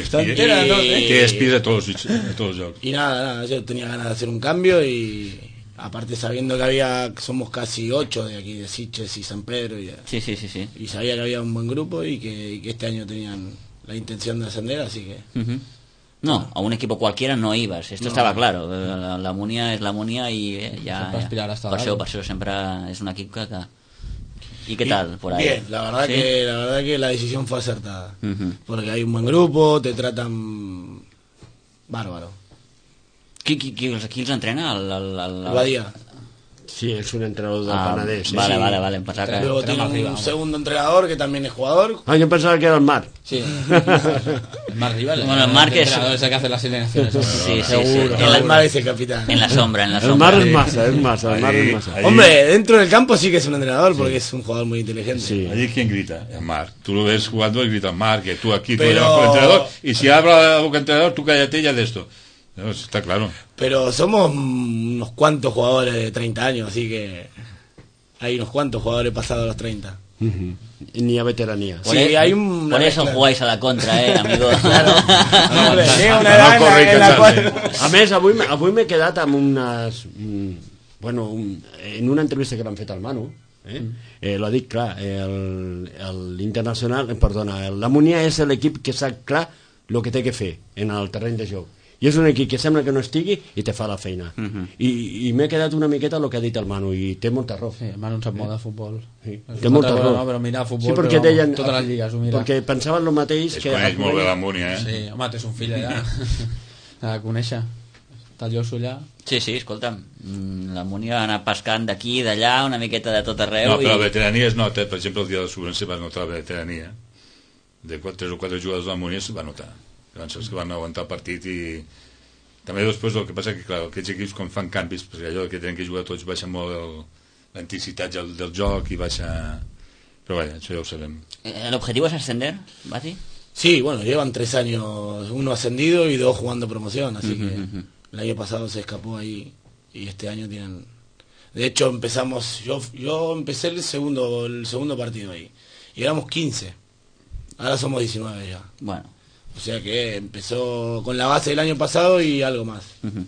Te despide de todos los jocs. Y nada, yo tenía ganas de hacer un cambio y... Aparte sabiendo que somos casi 8 de aquí, de Sitges y San Pedro, y Sí. y sabía que había un buen grupo y que este año tenían la intención de ascender, así que... No, a un equipo cualquiera no ibas, esto estava claro. La Múnia és la Múnia i ja... Sempre aspirar a estar per dalt. això sempre és un equip que... ¿Y qué tal por ahí? Bien, la verdad, ¿Sí? la verdad que la decisión fue acertada. Porque hay un buen grupo, te tratan bárbaro. Qui els entrena? Badía. Sí, es un entrenador del Penedès. Sí. Vale, em pensava que... Luego tiene un segundo entrenador que también es jugador. Yo pensaba que era el Marc. Sí. Más rival. Bueno, el Marc es... Es el que hace las alineaciones. Sí. El Marc es el capitán. En la sombra. El Marc es masa. El Marc es masa. Ahí. Hombre, dentro del campo sí que es un entrenador porque es un jugador muy inteligente. Sí. Allí quién grita, el Marc. Tú lo ves jugando y grita Marc, que tú aquí, tú Pero- allá con el entrenador. Y si habla la boca el entrenador, tú cállate ya de esto. No, eso está claro. Pero somos unos cuantos jugadores de 30 años, así que hay unos cuantos jugadores pasados los 30. Y ni a veteranía. Por, Sí, hay una por eso mezcla. jugáis a la contra, amigo. Hombre, llega una no edad corre en la cansarse. cual... A més, avui m'he quedat amb unes... en una entrevista que l'han fet al Manu, lo ha dit clar, l'Internacional, perdona, la Múnia és l'equip que sap clar el que té que fer en el terreny de joc. I és un equip que sembla que no estigui i te fa la feina. I m'he quedat una miqueta el que ha dit el Manu, i té molta raó. Sí, el Manu en sap molt de futbol. Sí, És té una molta altra cosa, raó. no, però mira futbol, Sí, perquè però deien... totes les lligues ho mira. Perquè pensaven el mateix Es que... coneix molt bé la Múnia, Sí, home, tens un fill allà. Ha de conèixer. Està el Josu allà. Sí, escolta'm, la Múnia va anar pescant d'aquí, d'allà, una miqueta de tot arreu. No, però la veterania es nota. Per exemple, el dia de la Sobrense va notar la veterania. De 3 o 4 jugadors de la Múnia se va notar. Van ser els que van aguantar el partit i... També després el que passa que, clar, aquests equips quan fan canvis, perquè allò que tenen que jugar tots baixa molt la intensitat del joc i baixa... Però vaja, això ja ho sabem. ¿El objetivo es ascender, Bati? Sí, bueno, llevan 3 años, uno ascendido y 2 jugando promoción, así que el año pasado se escapó ahí y este año tienen... De hecho empezamos, yo empecé el segundo partido ahí y éramos 15, ahora somos 19 ya. Bueno. O sea que empezó con la base del año pasado y algo más.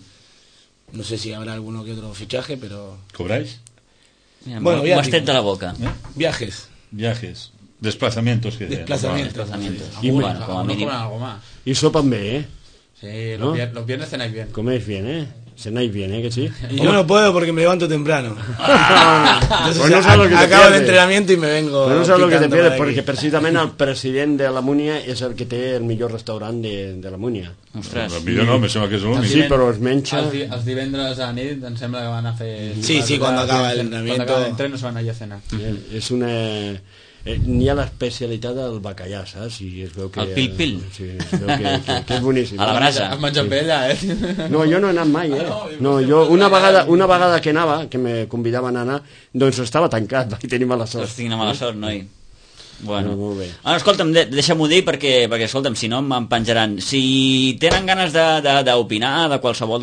No sé si habrá alguno que otro fichaje, pero... ¿Cobráis? Mira, Bueno, m'ho has tret de la boca. Viajes. Viajes. Desplazamientos. Que Desplazamientos. Desplazamientos. Y Bueno, como Algunos mínim. cobran algo más. I sopen bé, Sí, ¿No? los viernes cenáis bien. Coméis bien, cenáis bien, que sí? Y yo no puedo porque me levanto temprano. Entonces, Pues no sabes lo que te acabo el pierdes. entrenamiento y me vengo... Però no saps el que te picando pierdes, por perquè aquí. precisament el president de la Múnia és el que té el millor restaurant de la Múnia. Ostres. Millor no, me sembla que és l'únic. Sí, però es menja... Els divendres a la nit em sembla que van a fer... Sí, cuando acaba el entrenamiento. Cuando acaba l'entreno se van allà a cenar. És una... N'hi ha l'especialitat del bacallà, saps? I es veu que... El pil-pil. Sí, es veu que és boníssim. A la brasa. Has menjat bé allà, eh? No, jo no he anat mai, No, jo una vegada que anava, que me convidaven a anar, doncs estava tancat, vaig tenir mala sort. Hosti, quina mala sort, noi. Bueno, Molt bé. Ara, escolta'm, deixa'm-ho dir perquè, escolta'm, si no me'n penjaran. Si tenen ganes d'opinar de qualsevol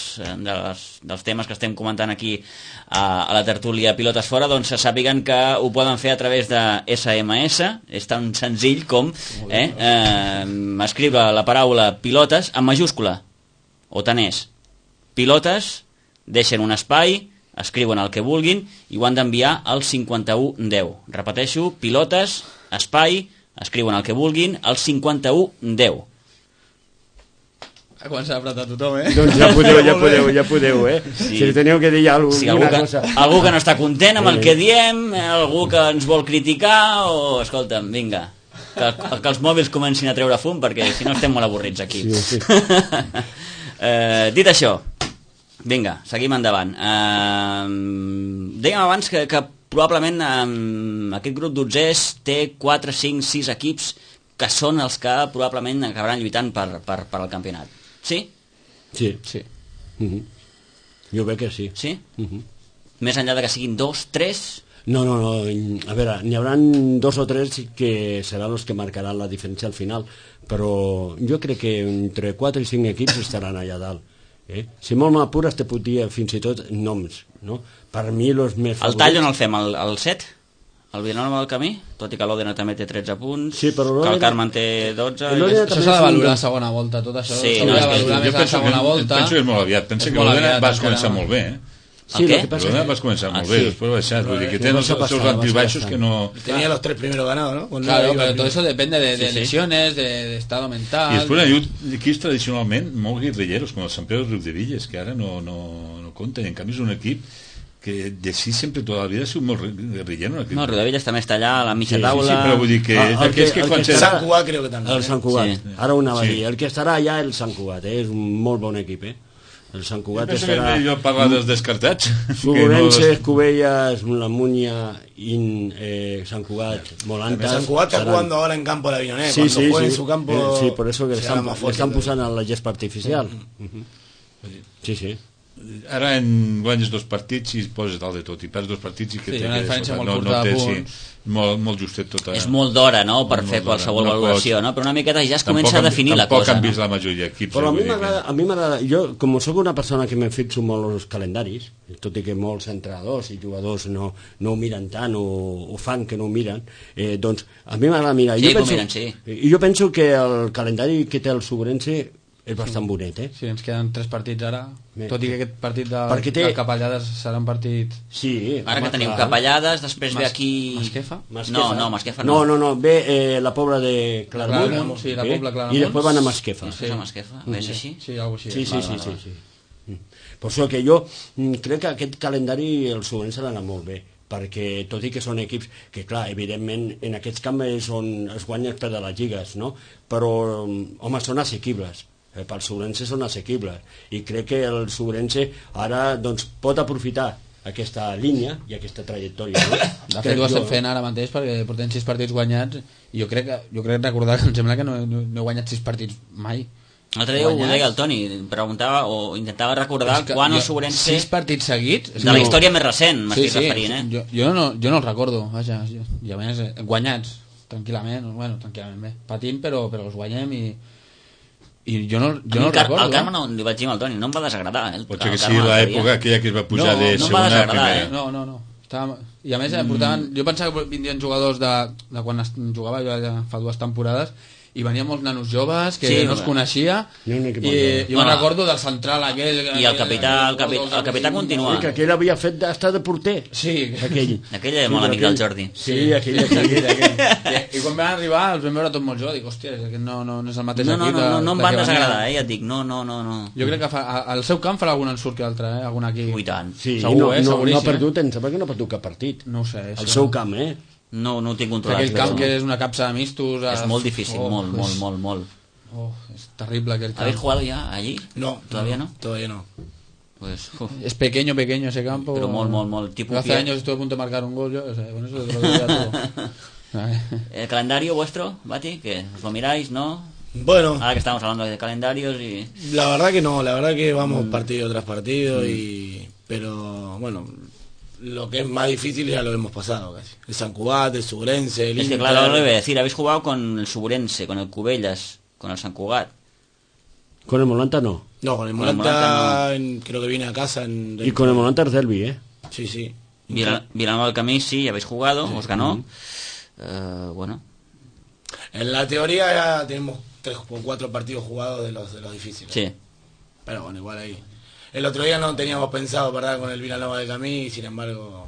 dels temes que estem comentant aquí a la tertúlia Pilotes Fora, doncs sàpiguen que ho poden fer a través de SMS, és tan senzill com escriure la paraula pilotes en majúscula, o tant és pilotes, deixen un espai, escriuen el que vulguin i ho han d'enviar al 5110. Repeteixo, pilotes, espai, escriuen el que vulguin al 5110. Ha començat a apretar tothom, eh? Doncs ja podeu, Sí. Si teniu que dir alguna Si cosa... algú que no està content amb el que diem, algú que ens vol criticar, o, escolta'm, vinga, que els mòbils comencin a treure fum, perquè si no estem molt avorrits aquí. Sí. Dit això, vinga, seguim endavant. Dèiem abans que probablement aquest grup d'Utzès té 4, 5, 6 equips que són els que probablement acabaran lluitant per al campionat. Sí? Sí. Sí. Jo veig que sí. Sí? Més enllà de que siguin 2, 3... No, a veure, n'hi haurà 2 o 3 que seran els que marcaran la diferència al final, però jo crec que entre 4 i 5 equips estaran allà dalt. Si molt m'apures te puc dir fins i tot noms, no? Per mi els més favorits... El tall on el fem? El 7? El Vilanova del Camí? Tot i que l'Òdena també té 13 punts, sí, però que el Carmen té 12... Això s'ha de valorar la segona volta, tot això. Sí, s'ha de valorar més la segona volta. Penso que és molt aviat. Penso que l'Òdena vas començar molt bé, Sí, què? L'Òdena vas començar molt bé, després va baixar. Vull dir que té els seus alts i baixos que no... Tenía los 3 primeros ganados, ¿no? Claro, pero todo eso depende de lesiones, de estado mental... I després hi ha hagut equips tradicionalment molt guerrilleros, com el Sant Pere de Riudevilles, que ara no compten. En canvi és un equip que de sí sempre tota la vida ha sigut molt guerrillero. No, Riudevilles també està allà a la mitja taula. Sí, però vull dir que és d'aquells que quan... Sant Cugat creo que també. El Sant Cugat, Sí. ara ho anava a dir. El que estarà allà és el Sant Cugat, és un molt bon equip, El Sant Cugat Penso estarà... que jo parlar dels descartats. Suborense, Cubellas, La Muña, Sant Cugat, Molantas... San Cugat está jugando ahora en campo de Avinyonet. Sí, Cuando juegue en su campo... Sí, por eso que le será más fuerte están todavía. posant a la gespa artificial. Sí. Ara guanyes 2 partits i poses dalt de tot, i perds 2 partits i que Sí, te una quedes diferència sota. molt curta de sí, punts. molt justet tota... És molt d'hora, no?, per Molt fer d'hora. qualsevol No valoració, pots- no? Però una miqueta ja es Tampoc comença a definir la Tampoc cosa, han vist no? la majoria d'equips. Però a mi vull dir que- m'agrada, jo com sóc una persona que me fixo molt els calendaris, tot i que molts entrenadors i jugadors no ho miren tant o fan que no ho miren, doncs a mi m'agrada mirar. Sí, que ho miren, sí. I jo penso que el calendari que té el Sobrense és bastant bonet, Sí, ens queden 3 partits ara, Bé. tot i que aquest partit Perquè té- de Capellades serà un partit... Sí. Ara home, que teniu clar. Capellades, després ve aquí... Masquefa? No, Masquefa no. No, ve la pobla de Claramunt, Claramunt, sí, la bé, Pobla Claramunt. i després van a Masquefa. Després a Masquefa, és així? Sí, alguna cosa Sí, així. sí. Per això que jo crec que aquest calendari el Sobrense l'ha anat molt bé, perquè tot i que són equips que, clar, evidentment en aquests camps és on es guanya per de les lligues, no? Però, home, són assequibles. Pel Sobrense són assequibles. I crec que el Sobrense ara doncs, pot aprofitar aquesta línia i aquesta trajectòria. No? De fet, ho estem fent ara mateix perquè portem 6 partits guanyats i jo crec recordar que em sembla que no he guanyat 6 partits mai. L'altre dia ho deia el Toni, preguntava o intentava recordar quan el Sobrense... 6 partits seguits... De la història més recent, m'estic referint, Jo no el recordo, vaja, i a més guanyats, tranquil·lament, bé, patint, però els guanyem i jo no el recordo. El Carme, li vaig dir al Toni, no em va desagradar. Potser que sigui l'època aquella que es va pujar de segona a primera. No. I a més portaven... Jo pensava que vindrien jugadors de quan jugava jo ja fa 2 temporades i venien molts nanos joves que no es coneixia i jo recordo del central aquell i el capità continua, que aquell havia fet estar de porter, aquell és molt amic del Jordi, aquell. I quan van arribar els vam veure tot molt jove, dic, hòstia, no és el mateix equip no em van desagradar, ja et dic, no jo crec que al seu camp farà algun ensurt que altre, algun equip i tant, no ha perdut, em sembla que no ha perdut cap partit no ho sé, el seu camp, no ho tinc controlat. Aquell camp que és una capsa de mistos... És molt difícil, molt. Es terrible aquell camp. ¿Habéis jugado ya allí? No. ¿Todavía no? Todavía no. Pues, es pequeño ese campo. Pero molt. Tipo hace años estuve a punto de marcar un gol yo, o sea, con eso te lo diría todo. ¿El calendario vuestro, Bati? ¿Que os lo miráis, no? Bueno. Ahora que estamos hablando de calendarios y... La verdad que no, la verdad que vamos partido tras partido pero bueno... Lo que es más difícil ya lo hemos pasado casi. El San Cugat, el Subrense, el Es que Inter... claro, lo iba a decir, habéis jugado con el Subrense, con el Cubellas, con el San Cugat. Con el Molanta no. No, con el Molanta creo que viene a casa. Y con el Molanta es Derby, Sí. Vilanova del Camí, sí, habéis jugado, os ganó. Bueno. En la teoría ya tenemos 3 o 4 partidos jugados de los difíciles. Sí. Pero bueno, igual ahí... El otro día no teníamos pensado, ¿verdad?, con el Vilanova del Camí y sin embargo...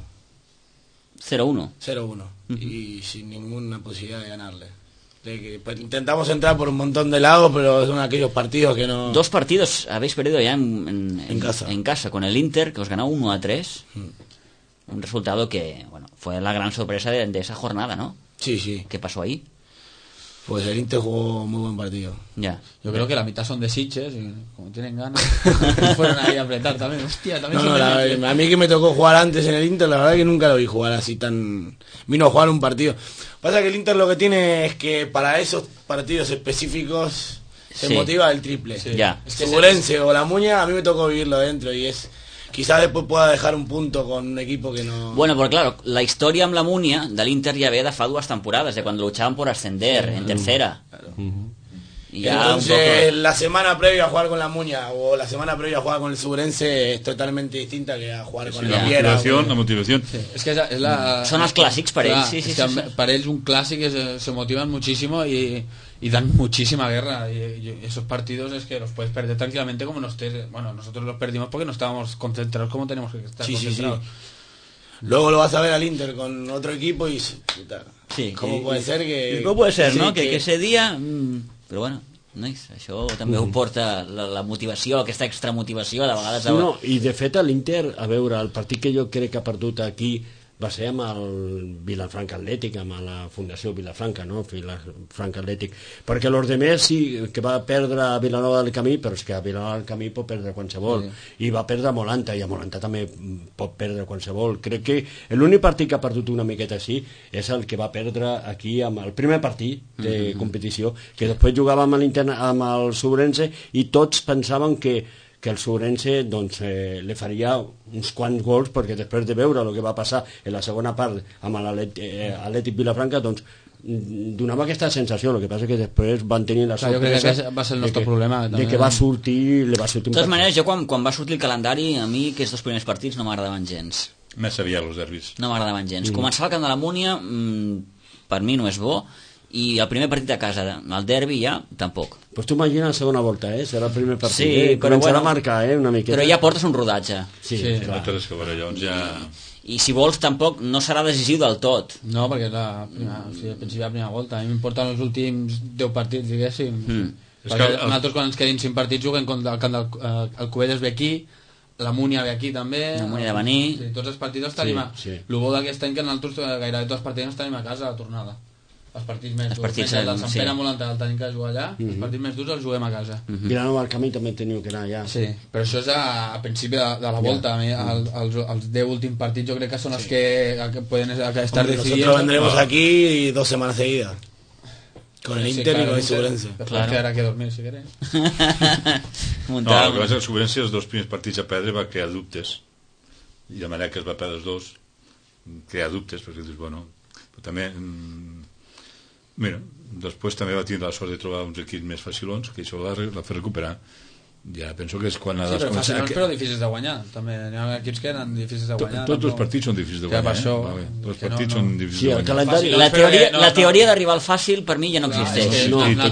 0-1. 0-1. Y sin ninguna posibilidad de ganarle. Pues intentamos entrar por un montón de lados, pero son aquellos partidos que no... 2 partidos habéis perdido ya en casa. En casa, con el Inter, que os ganó 1-3. Un resultado que, bueno, fue la gran sorpresa de esa jornada, ¿no? Sí. ¿Qué pasó ahí? Pues el Inter jugó muy buen partido. Ya. Yo creo que la mitad son de Sitges y como tienen ganas fueron ahí a apretar también. Hostia, también a mí que me tocó jugar antes en el Inter, la verdad que nunca lo vi jugar así tan... Vino a jugar un partido. Pasa que el Inter lo que tiene es que para esos partidos específicos se motiva el triple. Sí. Ya. Segurense o La Muña, a mí me tocó vivirlo dentro y es... quizás después pueda dejar un punto con un equipo que no... Bueno, porque claro, la historia amb la Múnia de l'Inter ja ve de fa 2 temporades, de cuando luchaban por ascender en tercera. Y ya entonces la semana previa a jugar con la Muña o la semana previa a jugar con el Subrense es totalmente distinta que a jugar con la el Viera. motivación. Sí, es que es la... Son els clàssics per ells, sí. Para ellos un clásico se motivan muchísimo y dan muchísima guerra y esos partidos es que los puedes perder tranquilamente como no estés. Bueno, nosotros los perdimos porque no estábamos concentrados como tenemos que estar concentrados. Luego lo vas a ver al Inter con otro equipo y puta, Sí, ¿cómo puede ser que... No puede ser, sí, no? Que ese dia... Però bueno, nois, això també ho porta la motivació, aquesta extramotivació, de vegades... No, i de fet l'Inter, a veure, el partit que jo crec que ha perdut aquí va ser amb el Vilafranca Atlètic, amb la Fundació Vilafranca, no? Vilafranca Atlètic, perquè els demés sí que va perdre a Vilanova del Camí, però és que a Vilanova del Camí pot perdre qualsevol, i va perdre a Molanta, i a Molanta també pot perdre qualsevol. Crec que l'únic partit que ha perdut una miqueta així és el que va perdre aquí amb el primer partit de competició, que després jugava amb el Subrense i tots pensaven que el Subrense doncs, li faria uns quants gols, perquè després de veure el que va passar en la segona part amb l'Atlètic Vilafranca, doncs donava aquesta sensació. El que passa que després van tenir la sorpresa, jo crec que va ser el nostre problema de que va sortir un De totes maneres, jo quan va sortir el calendari, a mi aquests 2 primers partits no m'agradaven gens. Més aviat els derbis. No m'agradaven gens. Començar el camp de la Múnia per mi no és bo, i el primer partit a casa, el derbi ja, tampoc. Pues tu imagina la segona volta, serà el primer partit, sí, però començarà bueno, a marcar, una miqueta. Però ja portes un rodatge. Sí, clar. Llavors ja... I si vols tampoc no serà decisiu del tot. No, perquè és al principi de la primera volta. A mi m'importen els últims 10 partits, diguéssim. Perquè nosaltres quan ens quedin 5 partits juguem contra el Cubelles ve aquí, la Múnia ve aquí també. La Múnia de venir. Sí, tots els partits tenim el bo d'aquest any que nosaltres gairebé tots els partits els tenim a casa a la tornada. Els partits més durs, el Sant Pere Molanta el tenim que jugar allà, els partits més durs els juguem a casa. Vilanova del Camí també teniu que anar allà. Sí, però això és a principi de la volta. Els 10 últims partits jo crec que són els que poden estar decididos. Nosotros vendremos aquí 2 semanas seguidas. Con el Inter y con el Subrense. Claro. Quedarà que dormir, si querés. No, el que va ser el Subrense, els 2 primers partits a perdre va crear dubtes. I de manera que es va perdre els 2, crear dubtes, perquè dius, bueno, però també... Mira, després també va tindre la sort de trobar uns equips més facilons, que això la fer recuperar. Ja penso que és quan ha de començar... Però difícils de guanyar, també. Hi ha equips que eren difícils de guanyar. Tots els partits són difícils de guanyar. Tots els partits són difícils de guanyar. La teoria d'arribar al fàcil per mi ja no existeix.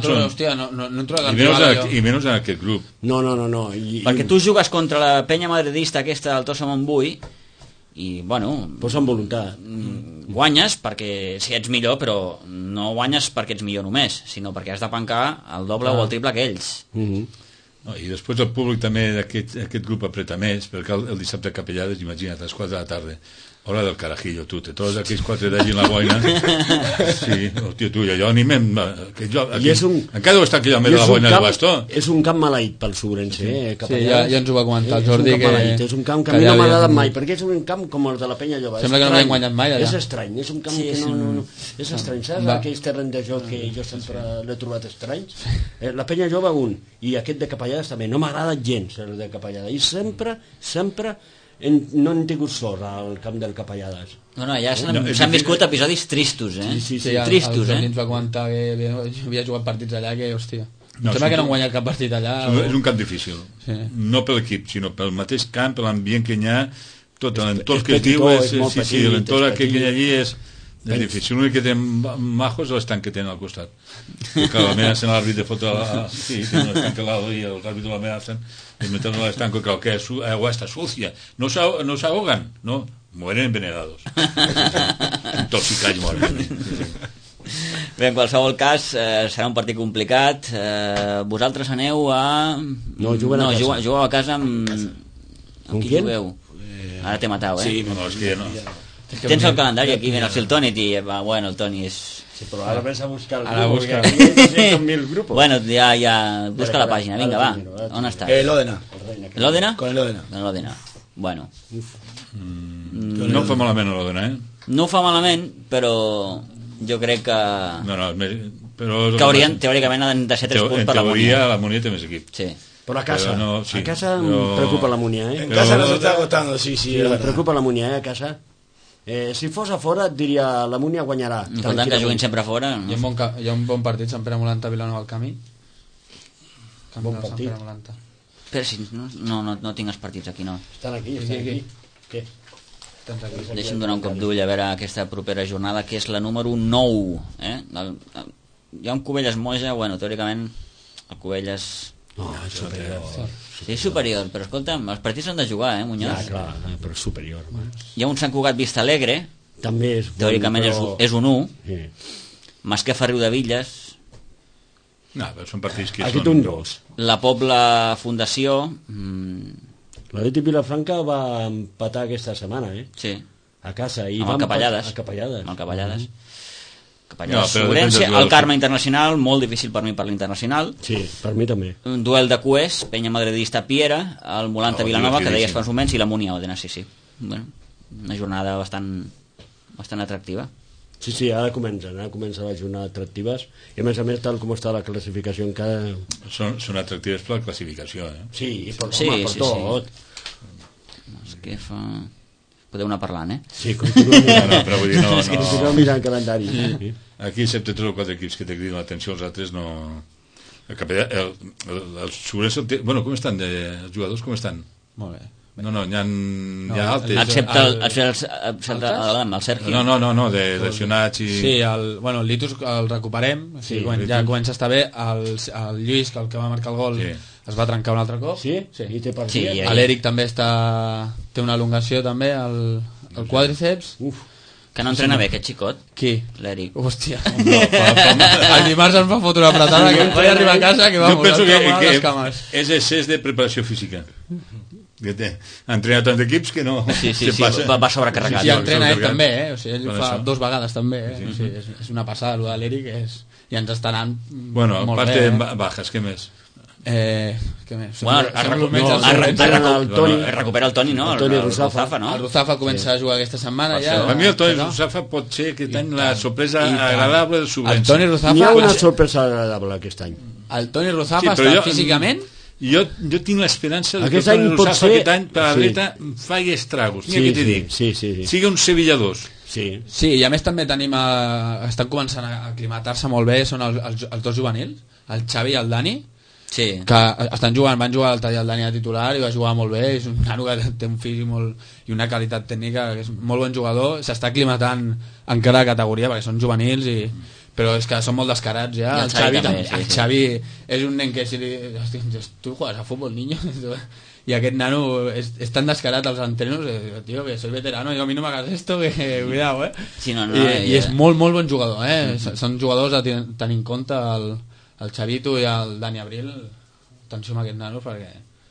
I menys en aquest grup. No. Perquè tu jugues contra la penya madridista aquesta del Tossa Montbui i, bueno... Posa amb voluntat. Guanyes perquè si ets millor, però no guanyes perquè ets millor només, sinó perquè has de pencar el doble o el triple que ells. No, i després el públic també d'aquest grup apreta més, perquè el dissabte a Capellades, imagina't, a les 4 de la tarda, hora del carajillo, tu, te trobes aquells 4 d'allí en la boina. Sí, hòstia, tu, jo animem que jo, aquí, encara deu estar aquella mera la boina del bastó. És un camp maleït pel Subrense, Sí, ja ens ho va comentar el Jordi, és un camp que a mi no m'ha agradat mai, perquè és un camp com el de la Penya Jove. Sembla que no l'hem guanyat mai allà. És estrany, és un camp que no... És estrany, saps? Aquells terrenys de joc que jo sempre l'he trobat estranys. La Penya Jove i aquest de Capellades també, no m'ha agradat gens el de Capellades, i sempre no han tingut sort al camp del Capellades. No, ja s'han viscut episodis tristos, Sí, tristos, el ens va comentar que havia jugat partits allà, que, hòstia, sembla que no han guanyat cap partit allà. És un camp difícil, no per l'equip, sinó pel mateix camp, per l'ambient que hi ha, tot l'entorn que es diu, l'entorn que hi ha allí és difícil. L'únic que tenen majos és l'estanc que tenen al costat. Que l'amenacen a l'àrbit de fotre... Sí, tenen l'estanc al lado i els àrbits l'amenacen de meterlo al estanco, que agua está sucia. No se ahogan, no, mueren envenenados. Intoxicats moren. Bé, en qualsevol cas, serà un partit complicat. Vosaltres aneu a... No, jugueu a casa amb qui jugueu? Ara t'he matat, Sí, no, és que ja no... Tens el calendari aquí, mira, el Toni, bueno, el Toni és... Sí, però ara vens a buscar el grup. Ara busca. Bueno, ja busca la pàgina, vinga, va. On està? L'Òdena. L'Òdena? Con l'Òdena. L'Òdena. Bueno. No fa malament l'Òdena, No fa malament, però jo crec que... No, però... Que haurien, teòricament, de ser 3 punts per la Múnia. En teoria, la Múnia té més equip. Sí. Però a casa, Però no, sí, a casa em però- preocupa la Munia, En Pero- casa nos está costando, sí, Sí, es em verdad. preocupa la Munia, a casa. Si fos a fora et diria la Munia guanyarà. Per tant, que tranquil·lament. juguin sempre a fora. Hi ha un bon partit, Sant Pere Molanta, Vilanova al camí. Bon Sant partit. Pere Molanta. Però si no tinc els partits aquí, no. Estan aquí. Què? Tens aquí. Deixa'm donar un cop d'ull a veure aquesta propera jornada, que és la número 9. Hi ha un Cubelles Moja, bueno, teòricament el Cubelles... No, és superior. Sí, és superior, però escolta'm, els partits s'han de jugar, Muñoz? Ja, clar, però és superior. Hi ha un Sant Cugat Vista Alegre, També és... teòricament però... és un 1, Sí. Masquefa Riu de Villes, No, però són partits que Aquí té són... un 2. la Pobla Fundació, L'Atlètic Vilafranca va empatar aquesta setmana, sí, a casa. I amb va el Capellades. A Capellades. Amb el Capellades. No, Capellades però Sobrense, depèn del el Carme Internacional, molt difícil per mi per l'Internacional. Sí, per mi també. Un duel de Cués, Penya Madridista Piera, el Molanta Oh, Vilanova, que deies divertidíssim. fa uns moments, i la Múnia Òdena, sí. Bueno, una jornada bastant atractiva. Sí, ara comença la jornada atractives i a més tal com està la classificació encara... Són atractives per la classificació, eh? Sí, per, Sí, home, per sí, tot. Masquefa... Podeu anar parlant, Sí, continua mirant, No, però vull dir, continua mirant el calendari. Sí. Aquí, excepte 3 o 4 equips que te criden l'atenció, els altres no... El Sobrense... Bueno, com estan? Els jugadors com estan? Molt bé. No, hi ha altes. Excepte el el Sergio. No, de lesionats i... Sí, el Litus el recuperem, Sí, ja comença a estar bé. El Lluís, que va marcar el gol, Sí. es va trencar un altre cop. Sí? I té partit? Sí, ja. L'Eric també té una elongació també, el quàdriceps. Uf, Que no entrena bé, aquest xicot, Qui? l'Eric. Hòstia, el dimarts ens va fotre una apretada que vaig arribar a casa que Jo vamos, penso les cames. és excés de preparació física. Que té. Ha entrenat tants equips que no... Sí, se passa. va sobrecarregat. I entrena ell també, o sigui, ell Per ho fa això. 2 vegades també, o sigui, és una passada, el de l'Eric i ens està anant Bueno, a molt part bé. de bajas, què més? Què més? Bueno, recupera el Toni, no? El Toni El Ruzafa. Ruzafa, no? El Ruzafa comença a jugar aquesta setmana ja. Per mi el Toni no? Ruzafa pot ser que tant la sorpresa I tant. agradable del El Sobrense. Toni n'hi ha Ruzafa, una sorpresa agradable aquest any. el Toni Ruzafa Sí, però està jo- físicament. Jo tinc l'esperança que el Aquest Toni any pot Ruzafa ser- aquest any per la sí. dreta faci estragos. Mira què t'he dit. Sí. Siga un Sevilla 2. Sí. Sí, i a més també tenim estan començant a aclimatar-se molt bé, són els 2 juvenils, el Xavi i el Dani, Sí. que van jugar l'altre dia el Dani de titular i va jugar molt bé, és un nano que té un físic i una qualitat tècnica, que és molt bon jugador, s'està aclimatant en cada categoria perquè són juvenils però és que són molt descarats ja. I el Xavi també, el Xavi és un nen que si li... Hosti, tu juegas a futbol, niño? I aquest nano és tan descarat als entrenos, tío, que soy veterano, a mi no me hagas esto, que cuidado, eh? Sí, no, I és molt bon jugador, eh? Són jugadors a tenir en compte el Xavito i el Dani Abril. Atenció amb aquest nano perquè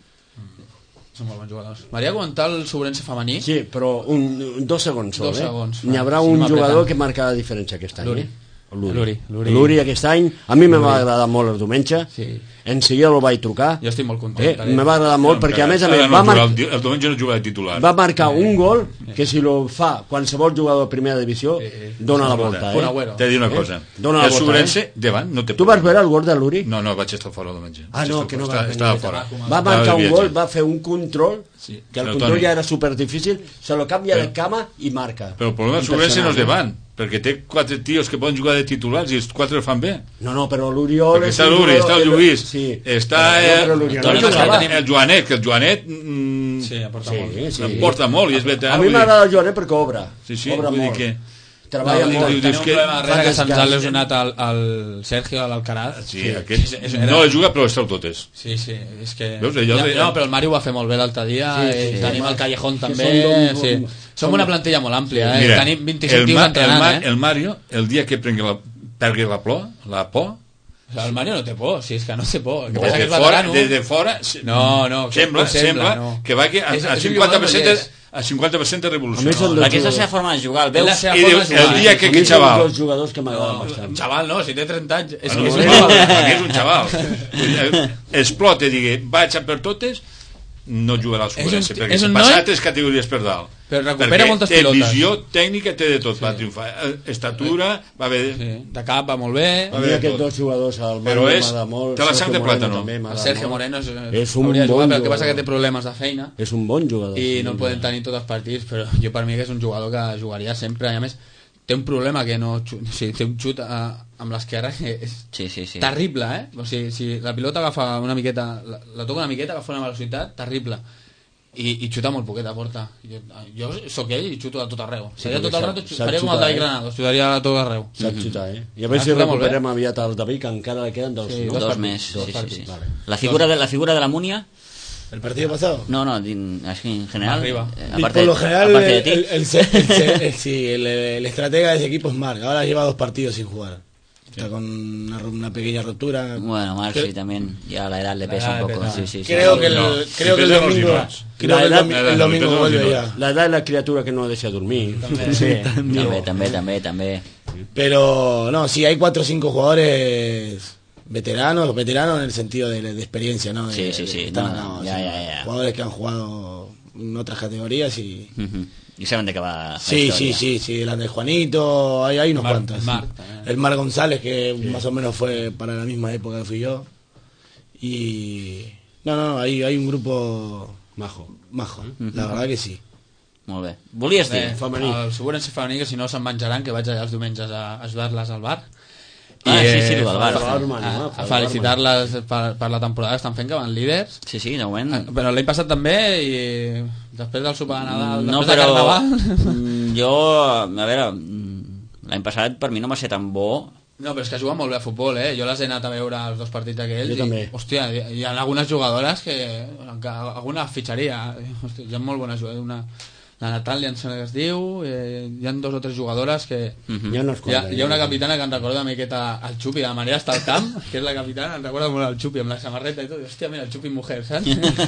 són molt bons jugadors. M'agradaria comentar el Sobrense femení. Sí, però 2 segons sol, 2 segons. N'hi haurà Sí, un m'apreten. jugador que marca la diferència aquest any, Luri. L'Uri. Luri Aquest any, a mi me va agradar molt el diumenge, Sí. en seguida el vaig trucar, Jo estic molt content. me va agradar molt perquè a més Ara no va, juga, el diumenge no juga de titular. va marcar un gol que si lo fa qualsevol jugador de primera divisió dona la volta, Un Agüero. T'he de dir una cosa. Dona la El volta, Sobrense, davant, no té... Tu vas veure el gol de l'Uri? No, vaig estar fora el diumenge. Ah, no, que no va. Estava fora. Va marcar Estava de un viatge. gol, va fer un control, Sí. que el Però, control Toni, ja era super difícil, se lo canvia de Però- cama i marca. Però el problema del Sobrense no és davant, perquè té 4 tios que poden jugar de titulars i els 4 ho fan bé. No, però l'Oriol... Perquè és està un l'Uri, jugador està el que- Lluís, Sí. està però l'Oriol Toni, no jugava. el Joanet, que el Joanet Sí, aporta molt. Sí. porta molt i és A veterà. mi vull dir- m'agrada el Joanet perquè obra. Sí, Obra vull dir molt. que... Treballa No, molt. dius Tenim un que- problema darrere fa que se'ns ha desgast. lesionat el Sergio, l'Alcaraz. Sí, aquest era- no juga però esteu totes. Sí, és que... Veus, allò de- No, però el Mari ho va fer molt bé l'altre dia, tenim el Callejón Que també, són som una plantilla molt àmplia, Mira, tenim 25 tios entrenant, el Mario, el dia que pergui la por, O sigui, el Mario no té por, si és que no té por. El que des passa que de és fora, veterano. des de fora No, sembla no. que vagi a És un 50% jugador vellès. a 50% de A revolució. més, són dos Aquesta és la jugadors. forma de jugar, el És la veus? seva I forma diu, de jugar. el dia que A mi aquest són xaval... dos jugadors que m'agraden Un bastant. xaval no, si té 30 anys. És No, que és no, un no, xaval. aquí és un xaval. Explota i digui, vaig a per totes no jugarà al Sobrense, perquè és si un passa noi- 3 categories per dalt. Però recupera moltes té pilotes. visió tècnica, té de tot, va triomfar. Estatura, va haver... Sí, de cap va molt bé. Va A mi bé aquests tot. dos jugadors, el Però Manu és- m'agrada molt, té la sang Sergio de plàtano. Moreno també El m'agrada Sergio molt. Moreno És un hauria de jugar, bon però el que passa jugador. que té problemes de feina És un bon jugador. i no poden tenir tots els partits, però jo per mi que és un jugador que jugaria sempre, i a més té un problema que no... O sigui, té un xut amb l'esquerra que és Sí. terrible, eh? O sigui, si la pilota agafa una miqueta, la toca una miqueta, agafa una velocitat, terrible. I xuta molt poquet a porta. Jo sóc ell i xuto a tot arreu. Seria tot el rato, sap faria com el xutar, David Granado, xutaria a tot arreu. Sap xutar, I a veure si Xuta molt recuperem aviat el David, que encara li queden dos. Sí, no? Dos més, Dos sí. partits, vale. La figura de la Múnia, ¿El partido pasado? no, así en general, Arriba. Y por lo general, aparte de ti. sí, el estratega de ese equipo es Marc. Ahora lleva 2 partidos sin jugar. Está con una pequeña rotura. Bueno, Marc sí, también, ya la edad le pesa un poco. Sí. Creo que No, creo que el empiezan los domingo, iguals. creo que el domingo Empiezan los vuelve iguals. ya. La edad de la criatura que no deixa dormir. També. Pero no, sí, hay 4 o 5 jugadores veteranos en el sentido de experiencia, ¿no? Sí. Están, No, ya. Jugadores que han jugado en otras categorías y... Y saben de qué va la Sí, historia. el Andrés Juanito, hay unos Marc- cuantos. Marc sí. también. El Mar González, que más o menos fue para la misma época que fui yo. Y... No, hay un grupo Majo. majo, la verdad que sí. Molt bé. Volies dir? femení. El Sobrense femení, que si no se'n menjaran, que vaig allà els diumenges a ajudar-les al bar. Sí, el del bar. A felicitar-les per la temporada que estan fent, que van líders. Sí, de moment... Però l'any passat també, i després del sopar de Nadal, No, després de però Carnaval... jo, a veure, l'any passat per mi no va ser tan bo. No, però és que juguen molt bé a futbol, eh? Jo les he anat a veure els 2 partits aquells. Jo també. Hòstia, hi ha algunes jugadores que alguna fitxaria. Hòstia, hi ha molt bones jugadores. La Natàlia, em sembla que es diu. Hi ha 2 o 3 jugadores que... Hi ha unes quantes. Hi ha una capitana que em recorda una miqueta al Xupi, de la manera està al camp, que és la capitana, em recorda molt al Xupi, amb la samarreta i tot. Hòstia, mira, el Xupi mujer, saps?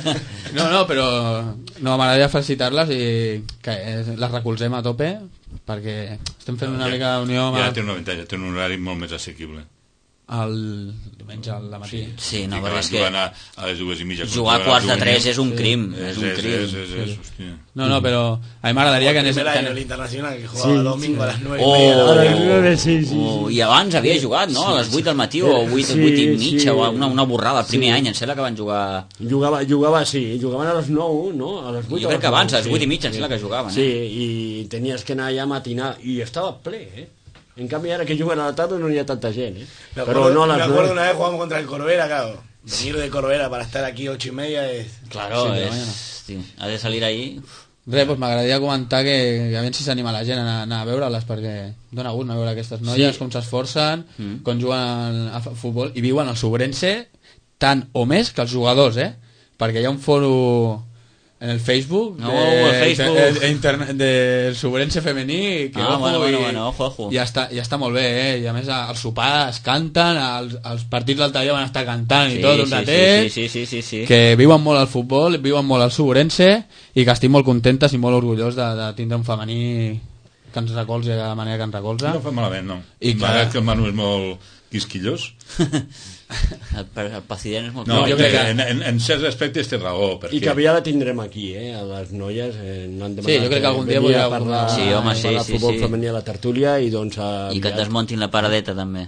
No, però no, m'agradaria felicitar-les i que les recolzem a tope, perquè estem fent una mica unió amb Ja té un avantatge, té un horari molt més assequible. el diumenge al matí. Sí, no, I perquè que és que van a les 2:30. jugar a quarts de 3 és un crim. És un crim. És, hòstia. No, però a mi m'agradaria que anés... Primer año, el Que... Internacional, que jugaba domingo a las 9:30 Oh, de la noche. I abans havia jugat, no? A les 8 del matí o 8 i mitja, o una borrada el primer any, em sembla que van jugar... Jugaven a les 9, no? A les 8. Jo crec que abans, a les 8 i mitja, em sembla que jugaven. Sí, i tenies que anar allà a matinar, i estava ple, En canvi, ara que juguen a la tarda no hi ha tanta gent, Me Però acuerdo, no a me les acuerdo 9. una vez jugamos contra el Corbera, claro. Venir de Corbera para estar aquí 8:30 es... Claro, Sí, de sí, ha de salir ahí... Res, doncs m'agradaria comentar que a veure si s'anima la gent a anar a veure-les, perquè dona gust anar a veure aquestes noies, com s'esforcen, com juguen a futbol, i viuen al Sobrense tant o més que els jugadors, perquè hi ha un foro en el Facebook, el Facebook. del Sobrense femení, que bueno, ojo. i està molt bé, i a més els sopars canten, els partits l'altre dia van estar cantant i tot un ratet, sí. que viuen molt al futbol, viuen molt al Sobrense, i que estic molt contentes i molt orgullós de tindre un femení que ens recolzi de la manera que ens recolza. No fa malament, no. I Malgrat que- que el Manu és molt quisquillós. El president és molt... No, jo crec que- en certs aspectes té raó. Perquè... I que aviat la tindrem aquí, A les noies no han demanat... Sí, jo crec que algun dia venir a podrà- parlar, Sí, home, sí, parlar sí, futbol sí. femení a la tertúlia i doncs... I que et desmontin la paradeta, també.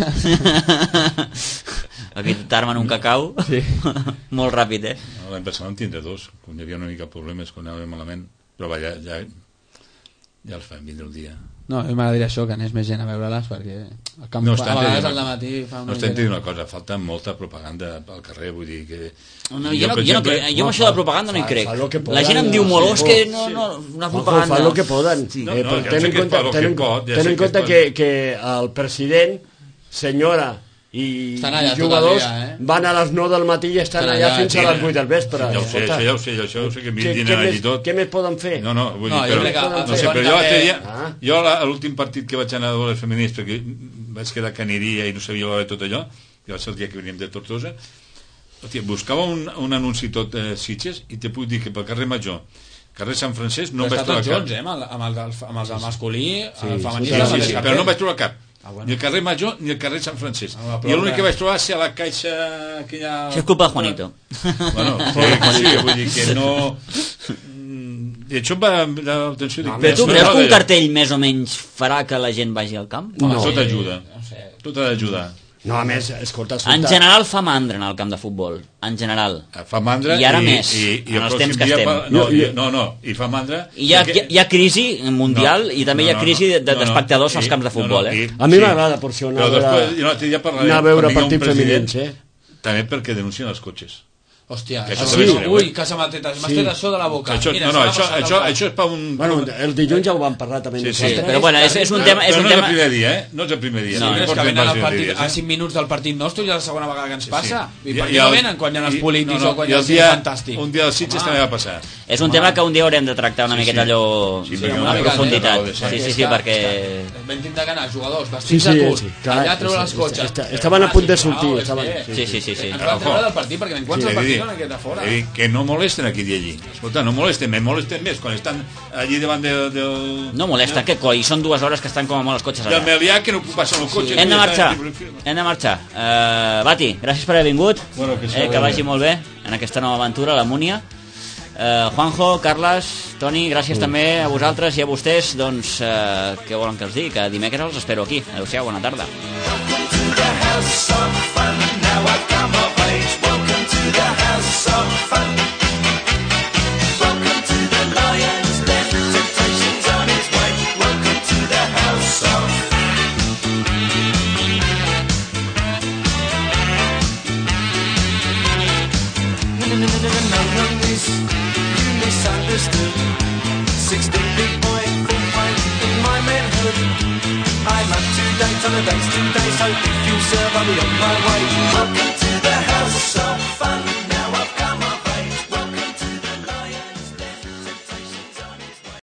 Aquí t'armen un cacau molt ràpid, L'any passat en tindré 2, quan hi havia una mica problemes, quan anava malament, però va, ja els fan vindre el dia. No, a mi m'agradaria això, que anés més gent a veure-les, perquè el camp, No a obstant, vegades no- al matí fa No estem dient una cosa, falta molta propaganda al carrer, vull dir que... No, jo amb això de propaganda no hi crec. fa lo que La gent em poden, diu molt, sí. és que no, una propaganda... Fan el que poden. No, Però ja ten sé en que compte, fa lo que pot, ja ten sé en que compte pot. que el president, senyora i Estan allà tot el jugadors dia, van a les 9 del matí i estan Estan allà allà, fins sí, a les 8 del vespre. Ja ho sé, Escolta, això ho sé, que em què dinen allí tot. més poden fer? No, vull No, dir, jo crec que no el sé, Joan però jo també- l'altre dia, Ah. jo a l'últim partit que vaig anar a veure els femenins, perquè vaig quedar que aniria i no sabia l'hora de tot allò, que va ser el dia que veníem de Tortosa, hòstia, buscava un anunci tot Sitges i te puc dir que pel carrer Major, carrer Sant Francesc, no em Però vaig està trobar tots cap. junts, amb el masculí, el femení... Sí, però no em vaig trobar cap. Ni el carrer Major ni el carrer Sant Francesc. I l'únic que vaig trobar va ser a la caixa aquella... Això és culpa de Juanito. Bueno, sí, vull dir que no... I això em va l'atenció. Però tu creus que un cartell més o menys farà que la gent vagi al camp? No. Tot ajuda. Tot ha d'ajudar. No, a més, escolta... En general fa mandra en el camp de futbol. En general. Fa mandra... I ara més, en els temps que estem. I fa mandra... I hi ha crisi mundial i també hi ha crisi d'espectadors als camps de futbol. A mi m'agrada, per això, anar a veure partits femenins, també perquè denuncien els cotxes. Hòstia, ui, que se m'ha tret això de la boca. Això és per un... Bueno, el dilluns ja ho vam parlar també. Sí, però bueno, és un tema... Però no és el primer dia, No és el primer dia. No, és que venen al partit, a 5 minuts del partit nostre i és la segona vegada que ens passa. I per què no venen quan hi ha els polítics o quan hi ha el fantàstic? Un dia dels Sitges també va passar. És un tema que un dia haurem de tractar una miqueta allò en profunditat. Sí, perquè... Vam tindre que anar els jugadors vestits de curt, allà a treure els cotxes. Estaven a punt de sortir. Sí. Ens van treure del partit perquè menys el partit no n'ha quedat fora. Que no molesten aquí i allí. Escolta, no molesten, me molesten més quan estan allí davant del... No molesten, què coi? Són 2 hores que estan com a molt els cotxes allà. Del Melià que no passen el cotxe. Hem de marxar. Bati, gràcies per haver vingut. Que vagi molt bé en aquesta nova aventura, la Múnia. Juanjo, Carles, Toni, gràcies també a vosaltres i a vostès. Doncs, què volen que els digui? Que dimecres els espero aquí. Adéu-siau, bona tarda. Misunderstood. 16 big boy, cool fight in my manhood. I'm up to date on the dates today, so if you serve, I'll be on my way. Welcome to the house.